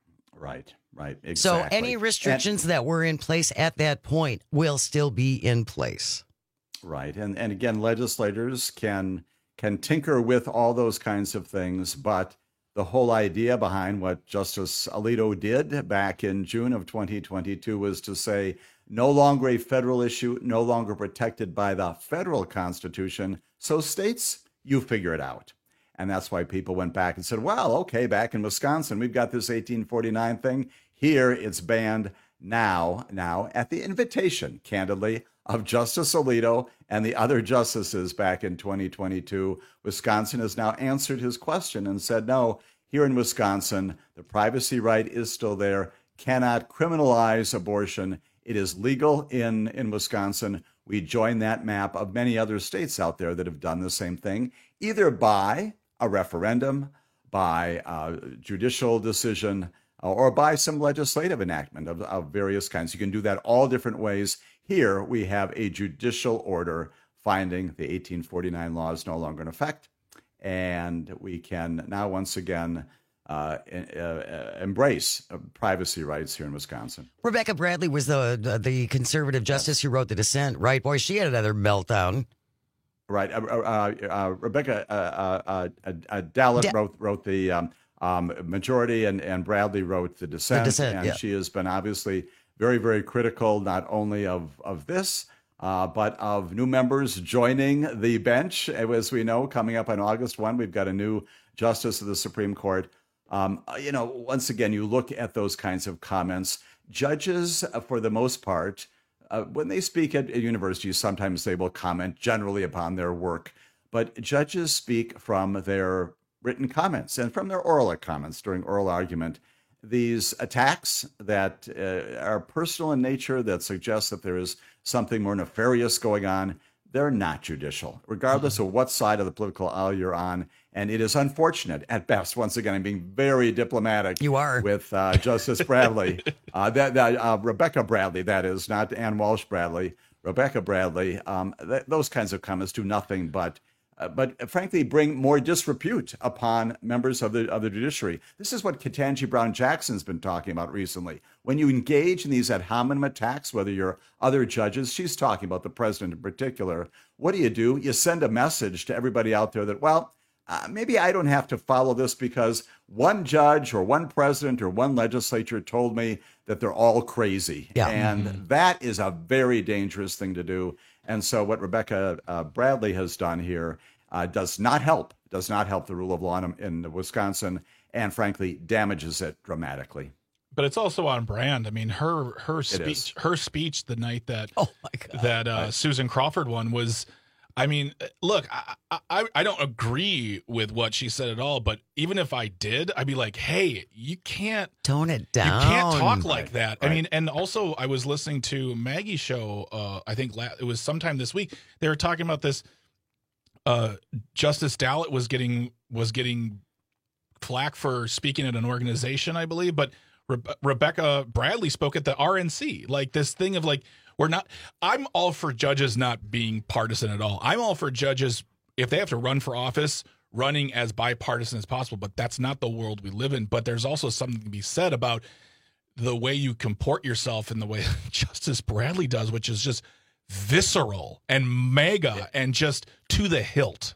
Right, right, exactly. So any restrictions and, that were in place at that point will still be in place. Right, and and again, legislators can can tinker with all those kinds of things, but the whole idea behind what Justice Alito did back in June of twenty twenty-two was to say no longer a federal issue, no longer protected by the federal Constitution. So states, you figure it out. And that's why people went back and said, well, okay, back in Wisconsin, we've got this eighteen forty-nine thing. Here it's banned now, now at the invitation, candidly, of Justice Alito and the other justices back in twenty twenty-two. Wisconsin has now answered his question and said, no, here in Wisconsin, the privacy right is still there, cannot criminalize abortion. It is legal in, in Wisconsin. We join that map of many other states out there that have done the same thing, either by a referendum, by a judicial decision, or by some legislative enactment of, of various kinds. You can do that all different ways. Here we have a judicial order finding the eighteen forty-nine law is no longer in effect, and we can now once again uh, uh, embrace uh, privacy rights here in Wisconsin. Rebecca Bradley was the the conservative justice who wrote the dissent, right? Boy, she had another meltdown. Right, uh, uh, uh, Rebecca uh, uh, uh, uh, Dallett da- wrote wrote the um, um, majority, and, and Bradley wrote the dissent, the dissent and yeah. she has been obviously very, very critical not only of of this, uh, but of new members joining the bench. As we know, coming up on August first, we've got a new justice of the Supreme Court. Um, you know, once again, you look at those kinds of comments. Judges, uh, for the most part, Uh, when they speak at, at universities, sometimes they will comment generally upon their work, but judges speak from their written comments and from their oral comments during oral argument. These attacks that uh, are personal in nature, that suggest that there is something more nefarious going on, they're not judicial, regardless of what side of the political aisle you're on. And it is unfortunate at best. Once again, I'm being very diplomatic. You are. With uh, Justice Bradley, uh, that, that uh, Rebecca Bradley, that is, not Ann Walsh Bradley, Rebecca Bradley. Um, th- those kinds of comments do nothing but, uh, but frankly, bring more disrepute upon members of the of the judiciary. This is what Ketanji Brown Jackson's been talking about recently. When you engage in these ad hominem attacks, whether you're other judges, she's talking about the president in particular. What do you do? You send a message to everybody out there that, well, Uh, maybe I don't have to follow this because one judge or one president or one legislature told me that they're all crazy. Yeah. And mm-hmm. that is a very dangerous thing to do. And so what Rebecca uh, Bradley has done here uh, does not help, does not help the rule of law in, in Wisconsin, and frankly, damages it dramatically. But it's also on brand. I mean, her her speech her speech the night that oh my God. that uh, Susan Crawford won was, I mean, look, I, I I don't agree with what she said at all, but even if I did, I'd be like, hey, you can't tone it down. You can't talk like Right, that. I right. mean, and also I was listening to Maggie's show. Uh, I think la- it was sometime this week. They were talking about this. Uh, Justice Dallett was getting was getting flack for speaking at an organization, I believe, but Re- Rebecca Bradley spoke at the R N C. Like this thing of like. We're not, I'm all for judges not being partisan at all. I'm all for judges, if they have to run for office, running as bipartisan as possible, but that's not the world we live in. But there's also something to be said about the way you comport yourself in the way Justice Bradley does, which is just visceral and mega and just to the hilt.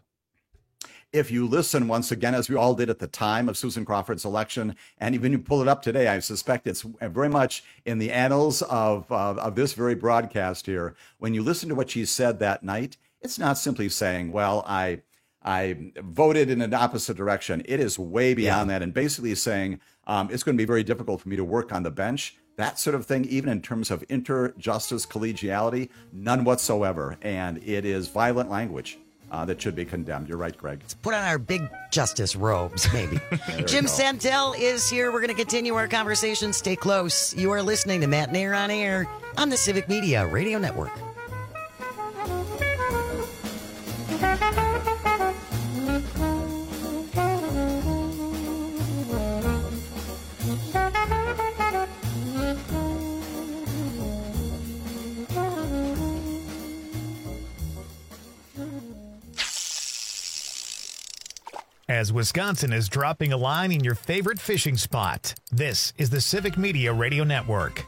If you listen once again, as we all did at the time of Susan Crawford's election, and even you pull it up today, I suspect it's very much in the annals of, of, of this very broadcast here. When you listen to what she said that night, it's not simply saying, well, I I voted in an opposite direction. It is way beyond yeah. that, and basically saying um, it's going to be very difficult for me to work on the bench. That sort of thing, even in terms of inter-justice collegiality, none whatsoever. And it is violent language. Uh, that should be condemned. You're right, Greg. Let's put on our big justice robes, maybe. Jim Santel is here. We're going to continue our conversation. Stay close. You are listening to Matt Nair on Air on the Civic Media Radio Network. as Wisconsin is dropping a line in your favorite fishing spot. This is the Civic Media Radio Network.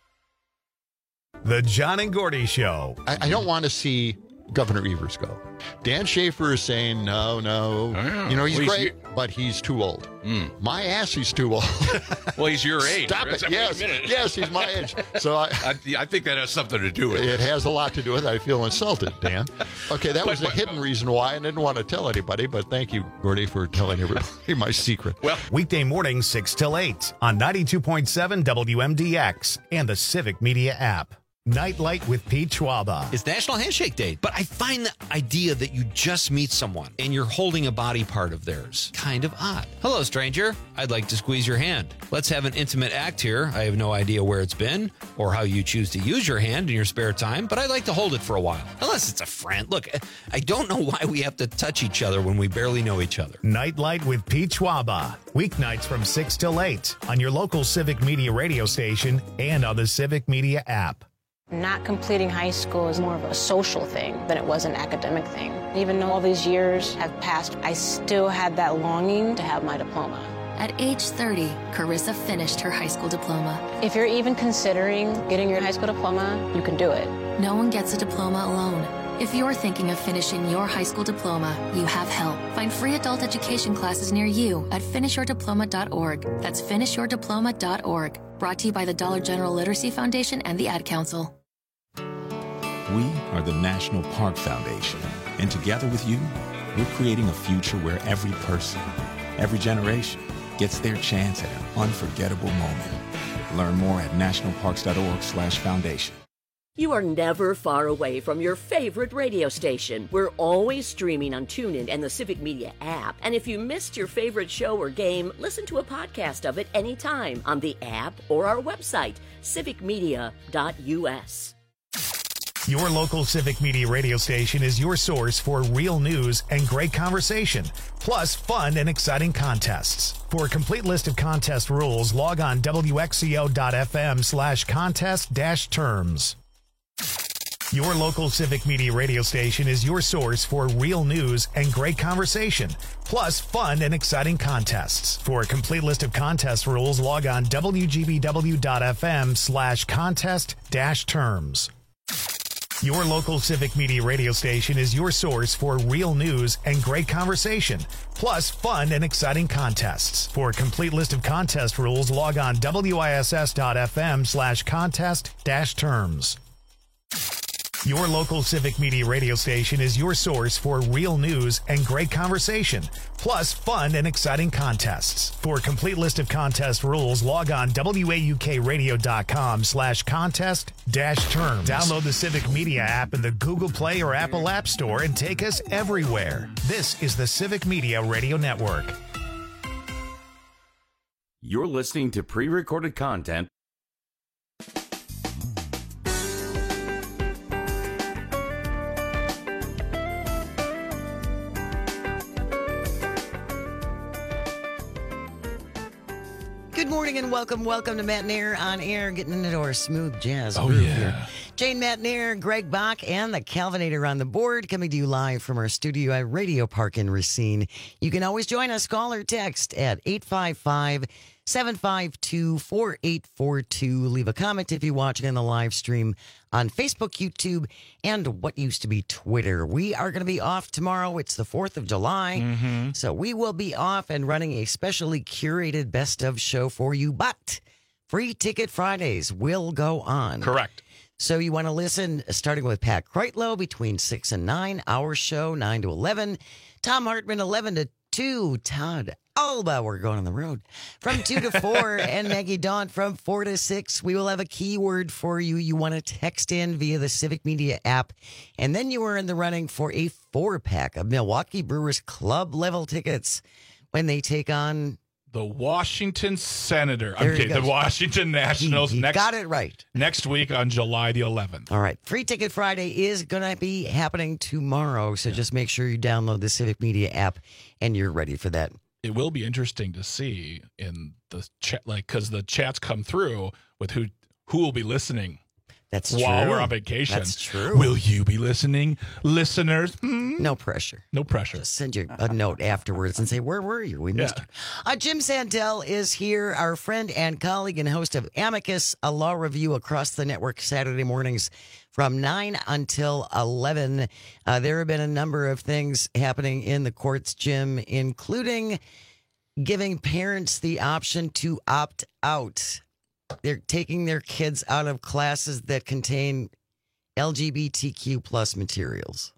The John and Gordy Show. I, I don't want to see Governor Evers go. Dan Schaefer is saying, no, no. Oh, yeah. You know, he's Well, he's great, y- but he's too old. Mm. My ass, he's too old. Well, he's your age. Stop Chris. it. I mean, Yes. wait a minute. Yes, he's my age. So I, I, I think that has something to do with it. it has a lot to do with it. I feel insulted, Dan. Okay, that But- was a but- hidden reason why I didn't want to tell anybody, but thank you, Gordy, for telling everybody my secret. Well, Weekday mornings six till eight on ninety-two point seven W M D X and the Civic Media app. Nightlight with Pete Schwaba. It's National Handshake Day, but I find the idea that you just meet someone and you're holding a body part of theirs kind of odd. Hello, stranger. I'd like to squeeze your hand. Let's have an intimate act here. I have no idea where it's been or how you choose to use your hand in your spare time, but I'd like to hold it for a while. Unless it's a friend. Look, I don't know why we have to touch each other when we barely know each other. Nightlight with Pete Schwaba. Weeknights from six till eight on your local Civic Media radio station and on the Civic Media app. Not completing high school is more of a social thing than it was an academic thing. Even though all these years have passed, I still had that longing to have my diploma. At age thirty, Carissa finished her high school diploma. If you're even considering getting your high school diploma, you can do it. No one gets a diploma alone. If you're thinking of finishing your high school diploma, you have help. Find free adult education classes near you at finish your diploma dot org. That's finish your diploma dot org. Brought to you by the Dollar General Literacy Foundation and the Ad Council. We are the National Park Foundation, and together with you, we're creating a future where every person, every generation, gets their chance at an unforgettable moment. Learn more at national parks dot org slash foundation. You are never far away from your favorite radio station. We're always streaming on TuneIn and the Civic Media app. And if you missed your favorite show or game, listen to a podcast of it anytime on the app or our website, civic media dot u s. Your local Civic Media radio station is your source for real news and great conversation, plus fun and exciting contests. For a complete list of contest rules, log on W X C O dot F M slash contest dash terms. Your local Civic Media radio station is your source for real news and great conversation, plus fun and exciting contests. For a complete list of contest rules, log on W G B W dot F M slash contest dash terms. Your local Civic Media radio station is your source for real news and great conversation, plus fun and exciting contests. For a complete list of contest rules, log on W I S S dot F M slash contest dash terms. Your local Civic Media radio station is your source for real news and great conversation, plus fun and exciting contests. For a complete list of contest rules, log on W A U K radio dot com slash contest dash terms. Download the Civic Media app in the Google Play or Apple App Store and take us everywhere. This is the Civic Media Radio Network. You're listening to pre-recorded content. Good morning and welcome, welcome to Matt Nair on air, getting into our smooth jazz Oh, groove yeah. here. Jane Matt Nair, Greg Bach, and the Calvinator on the board, coming to you live from our studio at Radio Park in Racine. You can always join us, call or text at eight five five, seven five two, four eight four two. Leave a comment if you're watching on the live stream on Facebook, YouTube, and what used to be Twitter. We are going to be off tomorrow. It's the fourth of July. Mm-hmm. So we will be off and running a specially curated best of show for you, but Free Ticket Fridays will go on. Correct. So you want to listen, starting with Pat Kreitlow between six and nine, our show nine to eleven, Tom Hartman eleven to two, Todd Alba, we're going on the road, from two to four, and Maggie Dawn from four to six. We will have a keyword for you. You want to text in via the Civic Media app, and then you are in the running for a four-pack of Milwaukee Brewers club level tickets when they take on The Washington Senator. There Okay, he the goes. Washington Nationals. He- he next, got it right. Next week on July the eleventh. All right. Free Ticket Friday is going to be happening tomorrow, so just make sure you download the Civic Media app and you're ready for that. It will be interesting to see in the chat, like, because the chats come through with who who will be listening. That's while true. we're on vacation. That's true. Will you be listening, listeners? Hmm? No pressure. No pressure. Just send you a note afterwards and say, where were you? We missed Yeah. you. Uh, Jim Santel is here, our friend and colleague and host of Amicus, a law review across the network Saturday mornings from nine until eleven. Uh, there have been a number of things happening in the courts, Jim, including giving parents the option to opt out. They're taking their kids out of classes that contain L G B T Q plus materials.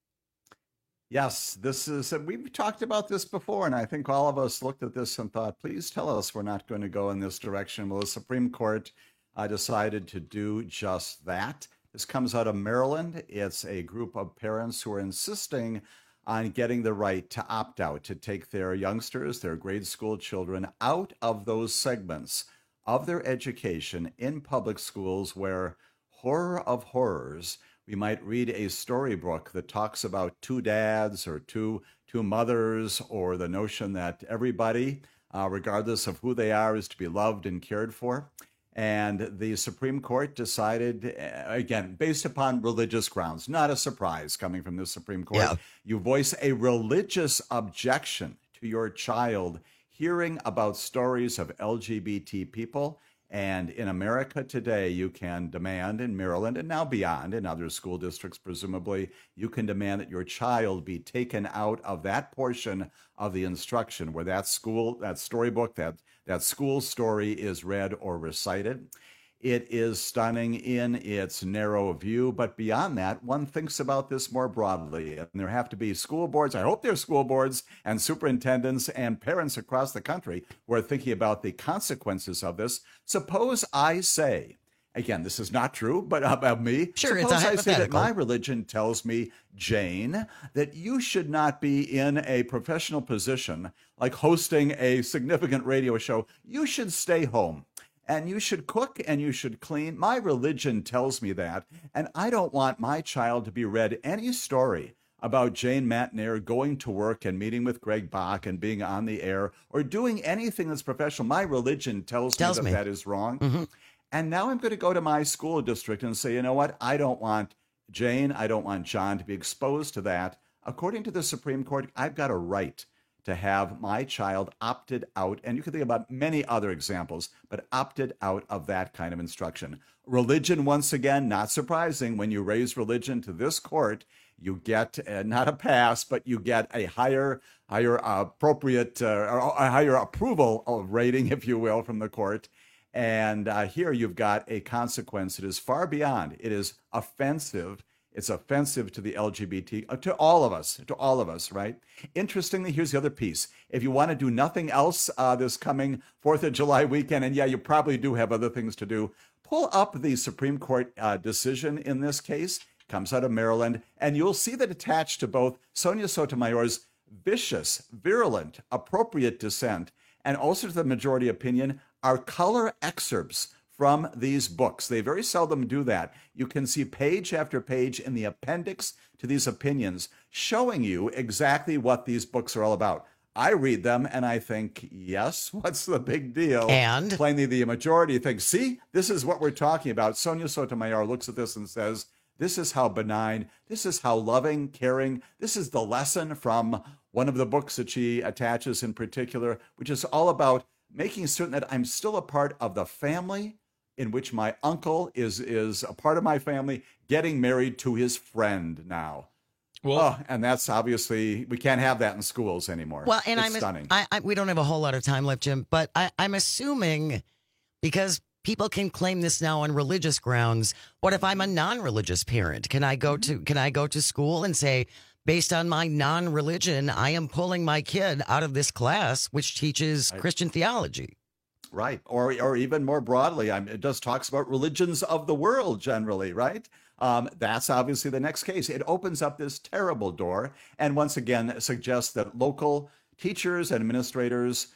Yes, this is, we've talked about this before, and I think all of us looked at this and thought, please tell us we're not going to go in this direction. Well, the Supreme Court uh, decided to do just that. This comes out of Maryland. It's a group of parents who are insisting on getting the right to opt out, to take their youngsters, their grade school children, out of those segments of their education in public schools where, horror of horrors, we might read a storybook that talks about two dads or two two mothers, or the notion that everybody, uh, regardless of who they are, is to be loved and cared for. And the Supreme Court decided, again, based upon religious grounds, not a surprise coming from the Supreme Court, Yeah. you voice a religious objection to your child hearing about stories of L G B T people. And in America today, you can demand in Maryland and now beyond in other school districts, presumably, you can demand that your child be taken out of that portion of the instruction where that school, that storybook, that, that school story is read or recited. It is stunning in its narrow view, but beyond that, one thinks about this more broadly. And there have to be school boards, I hope there's school boards and superintendents and parents across the country who are thinking about the consequences of this. Suppose I say, again, this is not true, but about me. Sure, Suppose it's a I say that hypothetical. my religion tells me, Jane, that you should not be in a professional position like hosting a significant radio show. You should stay home. And you should cook and you should clean. My religion tells me that. And I don't want my child to be read any story about Jane Matnair going to work and meeting with Greg Bach and being on the air or doing anything that's professional. My religion tells, Tells me that me. that is wrong. Mm-hmm. And now I'm going to go to my school district and say, you know what? I don't want Jane, I don't want John to be exposed to that. According to the Supreme Court, I've got a right to have my child opted out, and you can think about many other examples, but opted out of that kind of instruction. Religion, once again, not surprising, when you raise religion to this court, you get uh, not a pass, but you get a higher, higher uh, appropriate, uh, or a higher approval of rating, if you will, from the court. And uh, here you've got a consequence that is far beyond. It is offensive. It's offensive to the L G B T, uh, to all of us, to all of us, right? Interestingly, here's the other piece. If you want to do nothing else uh, this coming fourth of July weekend, and yeah, you probably do have other things to do, pull up the Supreme Court uh, decision in this case. It comes out of Maryland, and you'll see that attached to both Sonia Sotomayor's vicious, virulent, appropriate dissent, and also to the majority opinion, are color excerpts from these books. They very seldom do that. You can see page after page in the appendix to these opinions showing you exactly what these books are all about. I read them and I think, yes, what's the big deal? And? Plainly, the majority thinks, see, this is what we're talking about. Sonia Sotomayor looks at this and says, this is how benign, this is how loving, caring, this is the lesson from one of the books that she attaches in particular, which is all about making certain that I'm still a part of the family in which my uncle is is a part of my family, getting married to his friend now. Well, oh, and that's obviously, we can't have that in schools anymore. Well, and it's I'm stunning. I, I, we don't have a whole lot of time left, Jim, but I, I'm assuming because people can claim this now on religious grounds. What if I'm a non-religious parent? Can I go to can I go to school and say, based on my non-religion, I am pulling my kid out of this class which teaches Right. Christian theology? Right. Or or even more broadly, I mean, it does talks about religions of the world generally, right? Um, that's obviously the next case. It opens up this terrible door and once again suggests that local teachers and administrators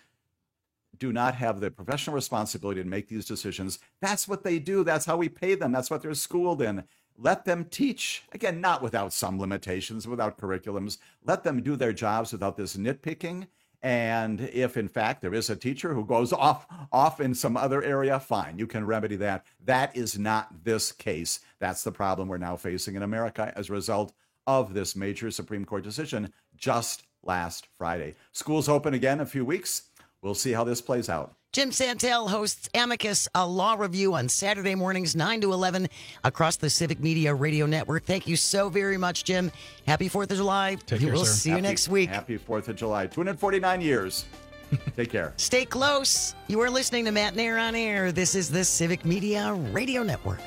do not have the professional responsibility to make these decisions. That's what they do. That's how we pay them. That's what they're schooled in. Let them teach, again, not without some limitations, without curriculums. Let them do their jobs without this nitpicking And if, in fact, there is a teacher who goes off off in some other area, fine, you can remedy that. That is not this case. That's the problem we're now facing in America as a result of this major Supreme Court decision just last Friday. Schools open again in a few weeks. We'll see how this plays out. Jim Santel hosts Amicus, a law review on Saturday mornings, nine to eleven, across the Civic Media Radio Network. Thank you so very much, Jim. Happy fourth of July. Take care, We'll sir. see you Happy- next week. Happy fourth of July. two hundred forty-nine years. Take care. Stay close. You are listening to Matt Nair on Air. This is the Civic Media Radio Network.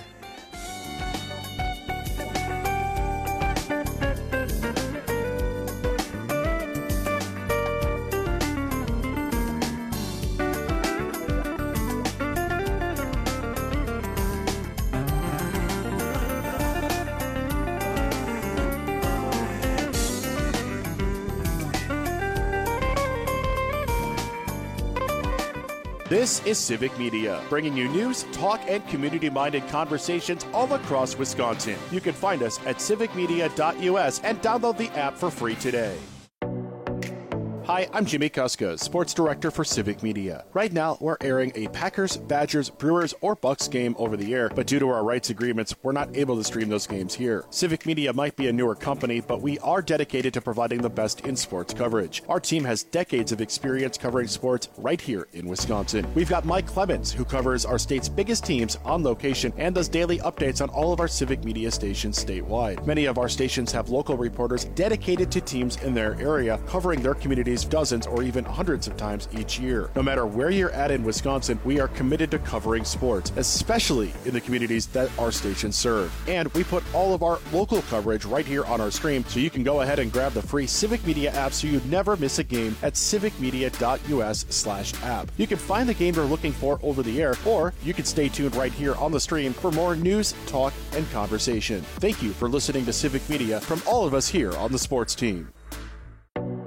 This is Civic Media, bringing you news, talk, and community-minded conversations all across Wisconsin. You can find us at civic media dot U S and download the app for free today. Hi, I'm Jimmy Kuska, Sports Director for Civic Media. Right now, we're airing a Packers, Badgers, Brewers, or Bucks game over the air, but due to our rights agreements, we're not able to stream those games here. Civic Media might be a newer company, but we are dedicated to providing the best in sports coverage. Our team has decades of experience covering sports right here in Wisconsin. We've got Mike Clemens, who covers our state's biggest teams on location and does daily updates on all of our Civic Media stations statewide. Many of our stations have local reporters dedicated to teams in their area, covering their communities dozens or even hundreds of times each year. No matter where you're at in Wisconsin, we are committed to covering sports, especially in the communities that our stations serve. And we put all of our local coverage right here on our stream, so you can go ahead and grab the free Civic Media app so you never miss a game at civic media dot U S slash app. You can find the game you're looking for over the air, or you can stay tuned right here on the stream for more news, talk, and conversation. Thank you for listening to Civic Media from all of us here on the sports team.